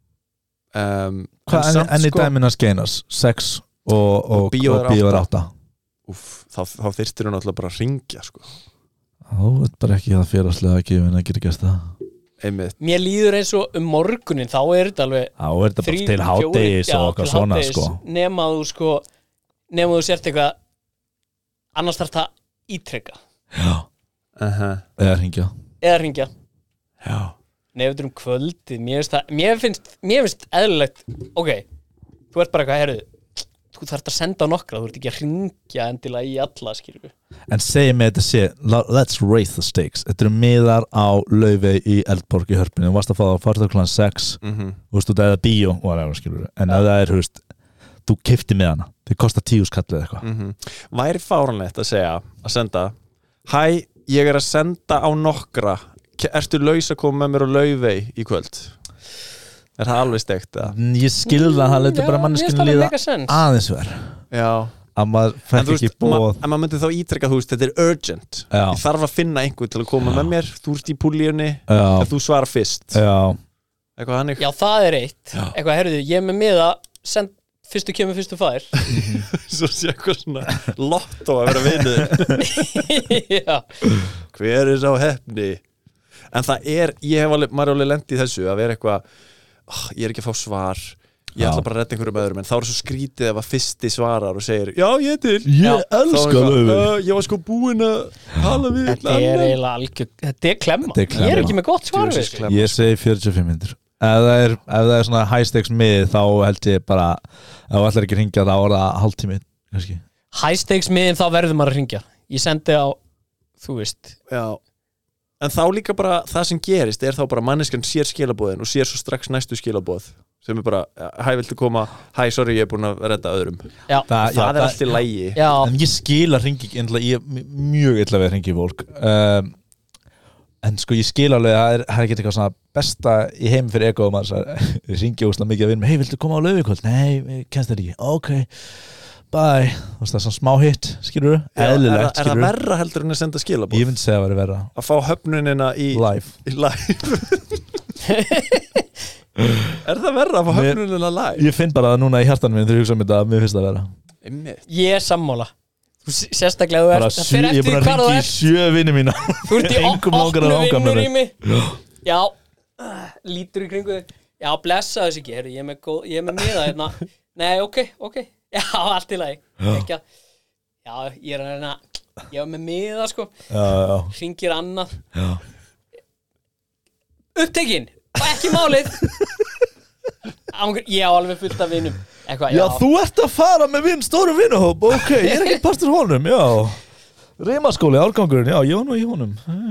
um, Hvað en enn enn í dæmina skeinas? sex og, og, Og bíó er og bíó er átta. átta Úf, þá, þá þyrstir hún náttúrulega bara að ringja sko. Þú veit bara ekki það félagslega ekki en að gera gæst það Einmitt mér líður eins og um morgunin þá er þetta alveg Þá er þetta bara þrír, til hádegis fjórir- og já, okkar til svona hádegis, sko nema þú sko nema þú sért eitthvað annars þarf það ítrekka Já, uh-huh. eða hringja eða ringja Já nefndur um kvöldið mér finnst, það, mér finnst, mér finnst eðlilegt ok, þú ert bara eitthvað heyrðu, þú þarft að senda á nokkra þú ert ekki að ringja endilega í alla skilur En segi mig þetta sé, let's raise the stakes Þetta eru miðar á Laufey í Eldborg í Hörpunni Þú varst að fá það að fara klukkan sex mm -hmm. Þú veist, það er bíó og það er skilur En ef það er, þú veist, þú keypti með hana Þið kostar tíu skallið eitthvað Mm -hmm. Væri fáranlegt að segja að senda Hæ, ég er að senda á nokkra Ertu laus að koma með mér á Laufey í kvöld? Er það alveg steikt? Eða? Ég skilða að það letur bara manneskinu líða aðeins ver Já Að maður En fekk þú ekki veist, ma bóð en maður myndi þá ítrekka, þú veist, þetta er urgent Já. Ég þarf að finna einhver til að koma með mér Þú ert í púlíunni, Já, ef þú svara fyrst já, Eitthvað hannig já það er eitt, eitthvað heyrðu ég er með miða, send, fyrstu kemur fyrstu fær Svo sé eitthvað svona lottó að vera vinur já, Hver er sá hefni? En það er, ég hef alveg, maður er alveg lent í þessu að vera eitthvað, oh, ég er ekki að fá svar ég Já. ætla bara að redda einhverjum öðrum en þá er svo skrítið ef að fyrsti svarar og segir já, ég er til Ég Þá er elska eitthvað, Laufey "Uh, Ég var sko búinn að tala við þetta er eiginlega algjör þetta er klemma, Þetta er klemma. ég er ekki með gott svar við Djöfisins þessu. klemma. Ég segi fjörutíu og fimm minnir Ef það er, ef það er svona high stakes mið þá held ég bara ef þú ætlar ekki að hringja þá er það hálftími kannski high stakes miðin þá verður maður að ringja ég sendi á, þú veist Já. En þá líka bara það sem gerist er þá bara manneskjan sér skilabóðin og sér svo strax næstu skilabóð sem er bara, hæ, viltu koma hæ, sorry, ég er búinn að redda öðrum já, Það, Það er allt í lægi já, En ég skil að hringi ekki ennlega, ég er mjög illa við að hringi fólk um, En sko ég skil alveg að það er, það er ekki eitthvað svona besta í heim fyrir egoðum að ég hringi óslega mikið að vinna hei, viltu koma á Laufey í kvöld? Nei, ég kennst þetta ekki Ok, bye Þú veist það er svona smá hitt, skilur þú? Já, er, Eðlilegt, það- er það skilur þú? verra heldur en að senda skilabóð? Ég myndi segja að það væri verra Að fá höfnunina í Live í live Er það verra að fá Mér- höfnunina live? Ég finn bara það núna í hjartanum minn þegar ég hugsa um þetta að mér finnst það vera Einmitt. ég er sammála þú s- sérstaklega þú Bara ert það sjö, fer ég er eftir búin að hvar þú hringi í ert sjö vinni mína þú ert í Engum langar að opnu hanga með vinnurými já, uh, lítur í kringu þig já, blessa þess ekki, heyrðu, ég er með, góð, ég er með miða hérna nei, ok, ok, já, allt í lagi ekki að, já, ég er að reyna ég er með miða, sko Já, já, hringir annað já upptekinn, og ekki málið Ángur, ég á alveg fullt af vinum Eitthvað, Já, þú ert að fara með vinn, stórum vinahóp. Ok, ég er ekki partur honum, já. Rimaskóli, árgangurinn, já, ég var nú í honum.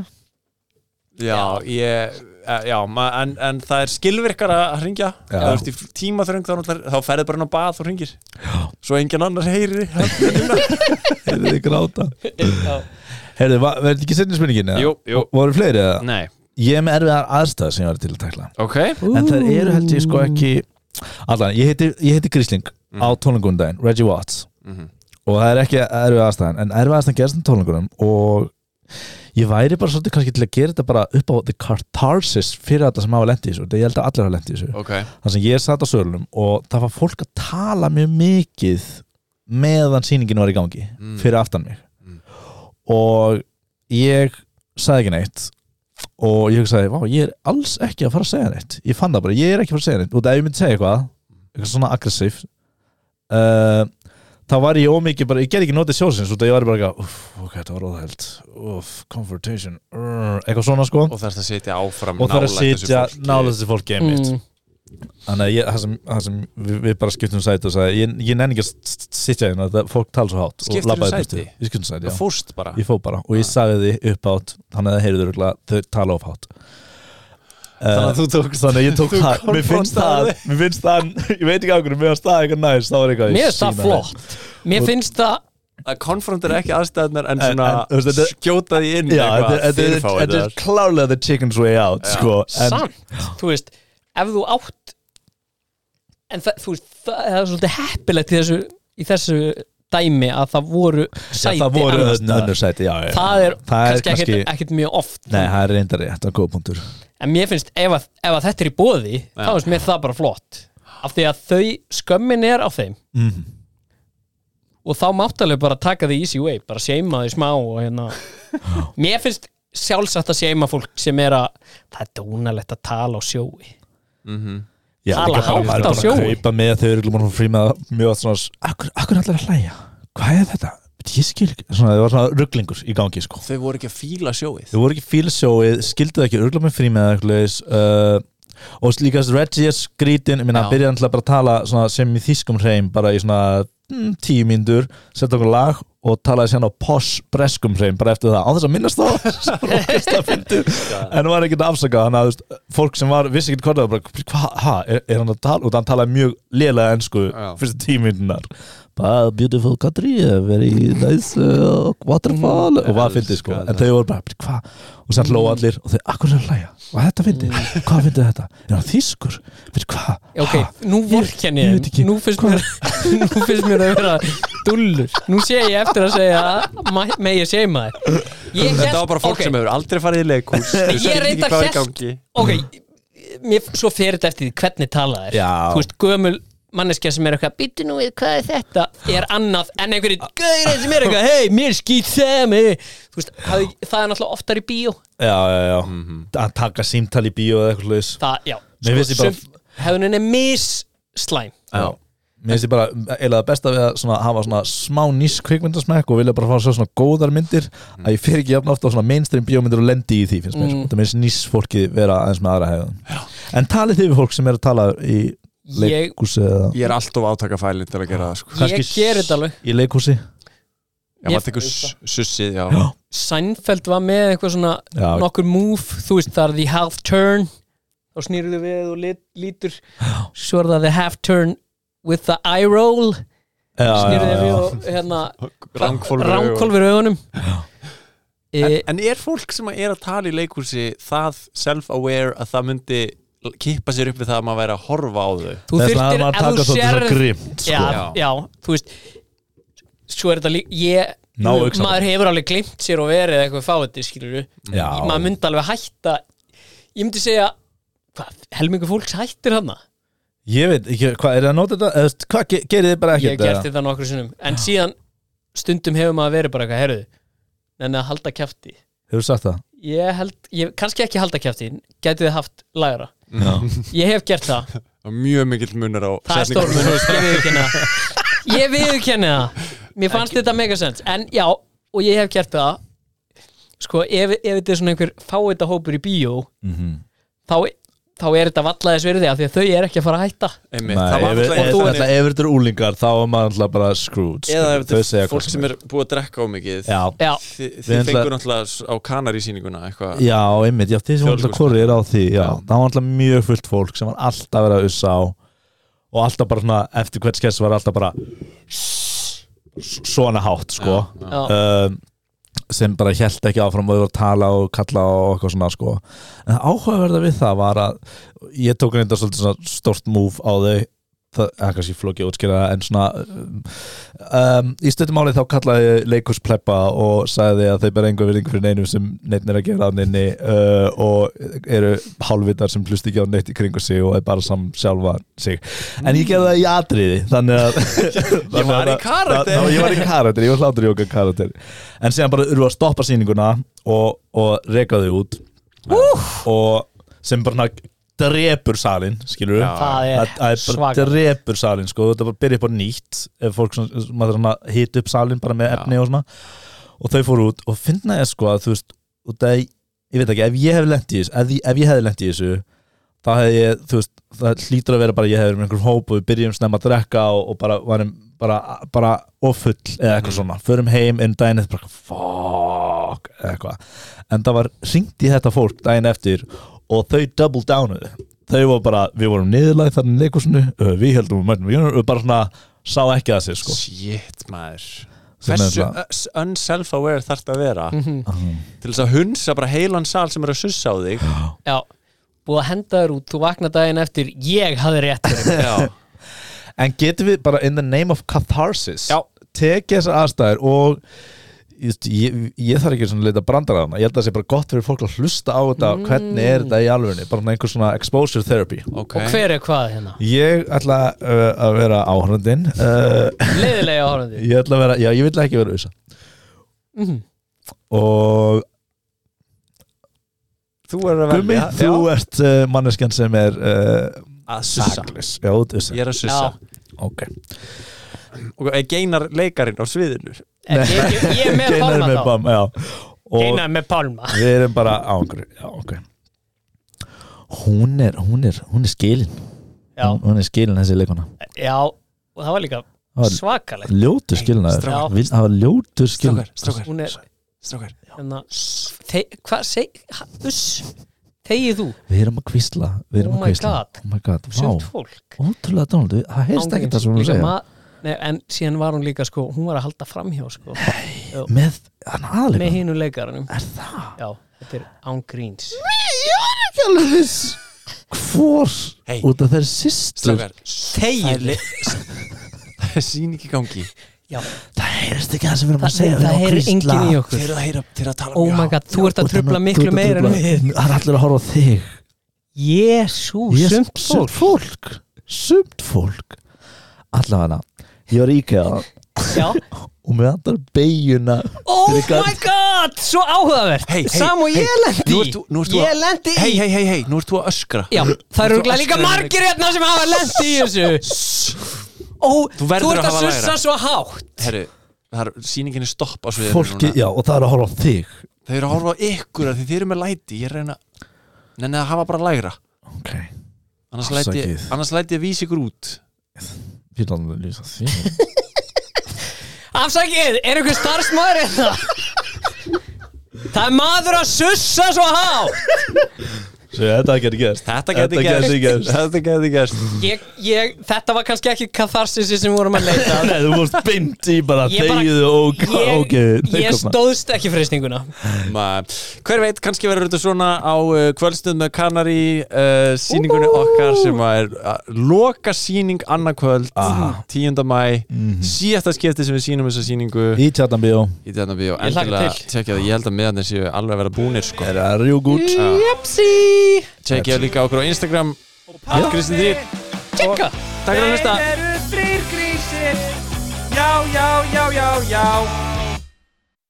Já, ég Já, en, en það er skilvirkar að hringja. Þú veist, í tímaþröng þá, þá ferði bara inn á bað og hringir. Já. Svo engin annars heyri. Heyrðu þið gráta. Heyrðu, verður ekki seinni spurningin? Jú, jú. Voru fleiri eða? Nei. Ég er með erfiðar aðstæður sem ég var til að tækla. Ok. En það eru held ég sko ekki allan, ég heiti, ég heiti Grísling mm. á tónleikundaginn, Reggie Watts mm -hmm. og það er ekki erfið aðstæðan en erfið aðstæðan gerst um tónleikunum og ég væri bara svolítið kannski til að gera þetta bara upp á the catharsis fyrir þetta sem hafa lent í þessu, ég held að allir hafa lent í þessu okay. þannig sem ég satt á sölunum og það var fólk að tala mjög mikið meðan sýningin var í gangi mm. fyrir aftan mig mm. og ég sagði ekki neitt og ég hugsaði, vá, ég er alls ekki að fara að segja neitt ég fann það bara, ég er ekki að fara að segja neitt og ef ég myndi segja eitthvað, eitthvað svona aggressív uh, þá var ég ómikið bara, ég gerði ekki notið sjósins og það ég var bara eitthvað, uff, ok, þetta var óðhælt uff, confrontation uh, eitthvað svona sko og það er að setja áfram og það er að setja nálega þessi fólki einmitt mm. þannig að ég, það sem, það sem við, við bara skiptum sæti og sagði, ég, ég nenni ekki að sitja hérna, það fólk tala svo hátt skiptum sæti? Ég skiptum sæti, já það fórst bara? Ég fór bara og ég sagði því upp átt þannig að það heyrður örugglega, þau tala of hátt Þannig að þú tók Þannig að ég tók það, mér finnst það mér finnst það, ég veit ekki á hvernig mér finnst það eitthvað næst, þá er eitthvað Mér finnst það flott Mér finnst það að konfrontir ekki aðstæðnar en svona skjóta því inn eitthvað fyrirfáið Þetta er klárlega the chicken's way out sko, Samt, þú veist, ef þú átt en það, þú veist, það er svolítið heppilegt í þessu, í þessu dæmi að það voru sæti já, það voru önnur sæti, já, já. Það er það kannski, kannski ekkert, ekkert mjög oft Nei, það er reyndar rétt, það er góð punktur En mér finnst, ef að, ef að þetta er í boði þá finnst mér það bara flott af því að þau, skömmin er á þeim mm. og þá máttalega bara taka því easy way bara seima því smá og hérna mér finnst sjálfsagt að seima fólk sem er að, það er dónalegt að tala á sjói mhm Já, tala hátt á sjói kaupa með þau eru glúman frí með mjög svona akkur, akkur allir að hlæja, hvað er þetta? Ég skil ekki, svona, það var svona rugglingur í gangi sko. Þau voru ekki að fíla sjóið Þau voru ekki að fíla sjóið, skilduð ekki glúman frí með eitthvað uh, og líka Reggie er skrítin, ég minna að byrja hann til að bara tala svona, sem í þýskum hreim bara í svona mm, tíu mínútur, setja okkur lag og talaði sérna á posh breskum hreim bara eftir það, á þess að minnast þá en var ekkert að afsaka þannig að veist, fólk sem var, vissi ekkert hvað það bara, hvað, ha, er, er hann að tala og hann talaði mjög lélega ensku fyrstu tíu mínútunar bara beautiful country, very nice uh, waterfall og hvað fyndið sko, en þau voru bara, hvað og sér hlóðu allir og þau, akkur er að hlæja hvað þetta fyndið, hvað fyndið þetta er hann þýskur, fyrir hvað ok, nú vorkenni ég, nú finnst mér nú finnst mér að vera dullur nú sé ég eftir að segja með ég segi maður þetta var bara fólk okay. sem hefur aldrei farið í leikhús ég reynda hérst ok, mér, svo fer þetta eftir því hvernig talað er þú veist, gömul manneskja sem er eitthvað, býttu nú við, hvað er þetta er annað en einhverjir gauðir sem er eitthvað, hei, mér skýt þeim þú veist, það er náttúrulega oftar í bíó já, já, já, mm-hmm. að taka símtal í bíó eða eitthvað laus það, já, sko, bara... hefðunin er misslæm já, mér finnst ég bara eiginlega best að við að svona, hafa svona smá nýs kvikmyndasmekk og vilja bara fá svo svona góðar myndir mm. að ég fer ekki jafn ofta á svona mainstream bíómyndir og lendi í því, finnst mér, mm. það minnst nýs fólki vera aðeins með aðra hefðun en talið þið við fólk sem er að tala í leikhúsi eða ég er alltof átakafælinn til að gera það sko. ég gerir þetta alveg í leikhúsi já, maður tekur sussið, já. já Seinfeld var með eitthvað svona já. Nokkur move, þú veist það er the half turn þá snýrðu þið við og lit, lítur svo er það the half turn with the eye roll snýrðu þið við og hérna ránkólfur augunum en, en er fólk sem er að tala í leikhúsi það self-aware að það myndi kippa sér upp við það að maður væri að horfa á þau þú þurftir að þú sér grimt, sko. já, já, þú veist svo er þetta líka ég, maður hefur alveg glimt sér og verið eitthvað fáið skilur maður myndi alveg hætta ég myndi segja hvað, helmingu fólks hættir hana ég veit ekki, hvað er það að nota þetta eða hvað gerir þið bara ekkert ég hef gert þetta nokkru sinnum en síðan stundum hefur maður verið bara eitthvað herðu en að halda kjafti hefur sagt það? ég held, ég, kannski ekki halda kjafti getið þið haft lægra ég hef gert það mjög mikill munur á það er stór munur, ég viðurkenni það ég viðurkenni það mér fannst ekki. Þetta mega sens en já, og ég hef gert það sko, ef, ef þetta er svona einhver fáita hópur í bíó mm-hmm. þá þá er þetta vallaðis virði af því að þau er ekki að fara að hætta Einmitt, Nei, það var ef alltaf ef- einu ef- ef þetta er úlingar þá er maður alltaf bara screwed Eða skilur. ef Þau þetta segja er fólk hvað sem er búið að drekka á mikið Já, Já, Þi, Við Þið ætla- fengur náttúrulega á Kanarí-sýninguna eitthvað já, einmitt, já, þið sem alltaf Þjóðleikhúsinu. hvorið er á því já, Já. það var alltaf mjög fullt fólk sem var alltaf verið að ussa á og alltaf bara svona, eftir hvert skess var alltaf bara svona hátt, sko Já, já, um, sem bara hélt ekki áfram og þau voru að tala og kalla og eitthvað svona, sko en áhugaverða við það var að ég tók reynda svolítið svona stórt move á þau það er kannski flókið að útskýra það, en svona um, um, í stundum álið þá kallaði ég leikhúspleppa og sagði að þau bara engu virðingu fyrir neinum sem neitt er að gera á neinni uh, og eru hálfvitar sem hlust ekki á neitt í kringu sig og er bara sam sjálfa sig en ég gerði það í atriði þannig að Ég var í karakter. Ná, ég var í karakter, ég var hlátur í okkar karakter en síðan bara urðu að stoppa sýninguna og, og reka þau út uh. og sem bara drepur salin, skilur við Já. það er það er bara svaka drepur salin sko, þetta bara byrja upp á nýtt ef fólk svona, maður þarf að hita upp salin bara með efni og svona og þau fóru út og finna ég sko að þú veist út að, ég veit ekki, ef ég hef lent í þessu ef, ef ég hef lent í þessu þá hef ég, þú veist, það hlýtur að vera bara ég hef verið með einhver hóp og við byrjum snemma að drekka og, og bara varum bara, bara ofull eða eitthvað svona, förum heim inn daginn eftir bara fuck eða eitthvað, en það var hringt í þetta fólk daginn eftir og þau double downuðu þau var bara, við vorum niðurlæð þannig leikursinu, við heldum við mætum við bara svona, sá ekki að sér sko Shit, maður Sem er Hversu það- us- unself-aware þarf þetta að vera Mhm. til þess að hunsa bara heilan sal sem er að sussa á þig Já, búið að henda þér út þú vakna daginn eftir, ég hafði rétt fyrir mig. Já, en getum við bara in the name of catharsis Já. tekið þessar aðstæður og ég, ég, ég þarf ekki svona að leita brandar að hana ég held að það sé bara gott fyrir fólk að hlusta á þetta Mm. hvernig er þetta í alvörunni, bara svona einhver svona exposure therapy ok Og hver er hvað hérna? ég ætla uh, að vera áhörndin uh, Leiðilega áhörandi ég ætla að vera, já ég vil ekki vera auðsa mm. og Þú er að Gummi, velja þú Já. ert uh, manneskjan sem er uh, Að sussa saklaus. Já, út auðsa Ég er að sussa ok Og er geinar leikarinn á sviðinu En ég, ég, ég er með Geinar Pálma með þá Pálma, já. Og Einar með Pálma við erum bara á einhverju já, ok hún er, hún er, hún er skilin Já, hún, hún er skilin þessi leikona já, og það var líka Það var svakalegt ljótur skilnaður strákar. Vil- það var ljótur skilnaður Strákar, Hún er, strákar hérna þe- Hvað seg, ha, uss Þegið þú, við erum að kvísla við erum Oh að my kvísla God. oh my god, sumt vá, fólk ótrúlega dónaldu það heyrst ekki það sem hún er að Líka segja ma- Nei, en síðan var hún líka sko, hún var að halda framhjá sko, með hann með aðleika hinu leikaranum er það? Já, þetta er án gríns ekki alveg viss hvor Hey. út af þeirri systur Strákar Þegir Það er sýning í gangi Já, það heyrst ekki það sem við erum að það, segja við það erum að heyrir hvísla. enginn í okkur Þeir eru að heyra Þeir eru að tala Oh um my já. god, þú ert að Og trubla þannig- miklu þú ert að meira en trufla- við það er allir að horfa á þig Jesú, Ég- sumt sumt fólk fólk sumt fólk allavega ég var íkæða Já, og með andar beigjuna oh Fyrir gat- my god, svo áhugavert Hey, hey, Sam og hey, ég lendi nú ert þú- nú ert þú Ég að- lendi í Hei, hei, hei, hei Nú ert þú að öskra Já, það eru Þú örugglega líka öskrar margir hérna sem hafa lendi í þessu Ó, Þú þú verður ert að að hafa sussa lægra. svo hátt Herru Það er sýningin er stopp á sviðinu fólki, núna já, og það er að horfa á þig Þeir eru að horfa á ykkur af Því þeir eru með læti Ég reyna Nenni að hafa bara lægra ok, Annars læti ég Afsakið. Annars læti ég vísi ykkur út við lanum að lýsa því Afsakið, er einhver starfsmaður hérna? Það er maður að sussa svo hátt Svo þetta geti gerst Þetta geti Þetta gæti gerst Þetta geti gerst ég, ég, Þetta var kannski ekki katharsisi sem við vorum að leita að. Nei, þú vorst beint í bara Ég bara- þegiðu og Ég, ok, ég stóðst ekki freystinguna Ma, Hver veit, kannski verður þetta svona á uh, kvöldstund með Kanarí uh, sýningunni okkar sem er uh, loka sýning annarkvöld Ah. tíunda maí síðasta skipti sem við sýnum þessa sýningu Í tjarnanbíó í þetta bíó Ég hlakka endilega til. tjekkja það, ég held að meðan séu alveg að vera búnir sko. Er það rjú gút Jepsi tjekkja líka okkur á Instagram allt Kristin Dýr Tjekka takk fyrir að hlusta Þeir eru þrír grísir Já, já, já, já, já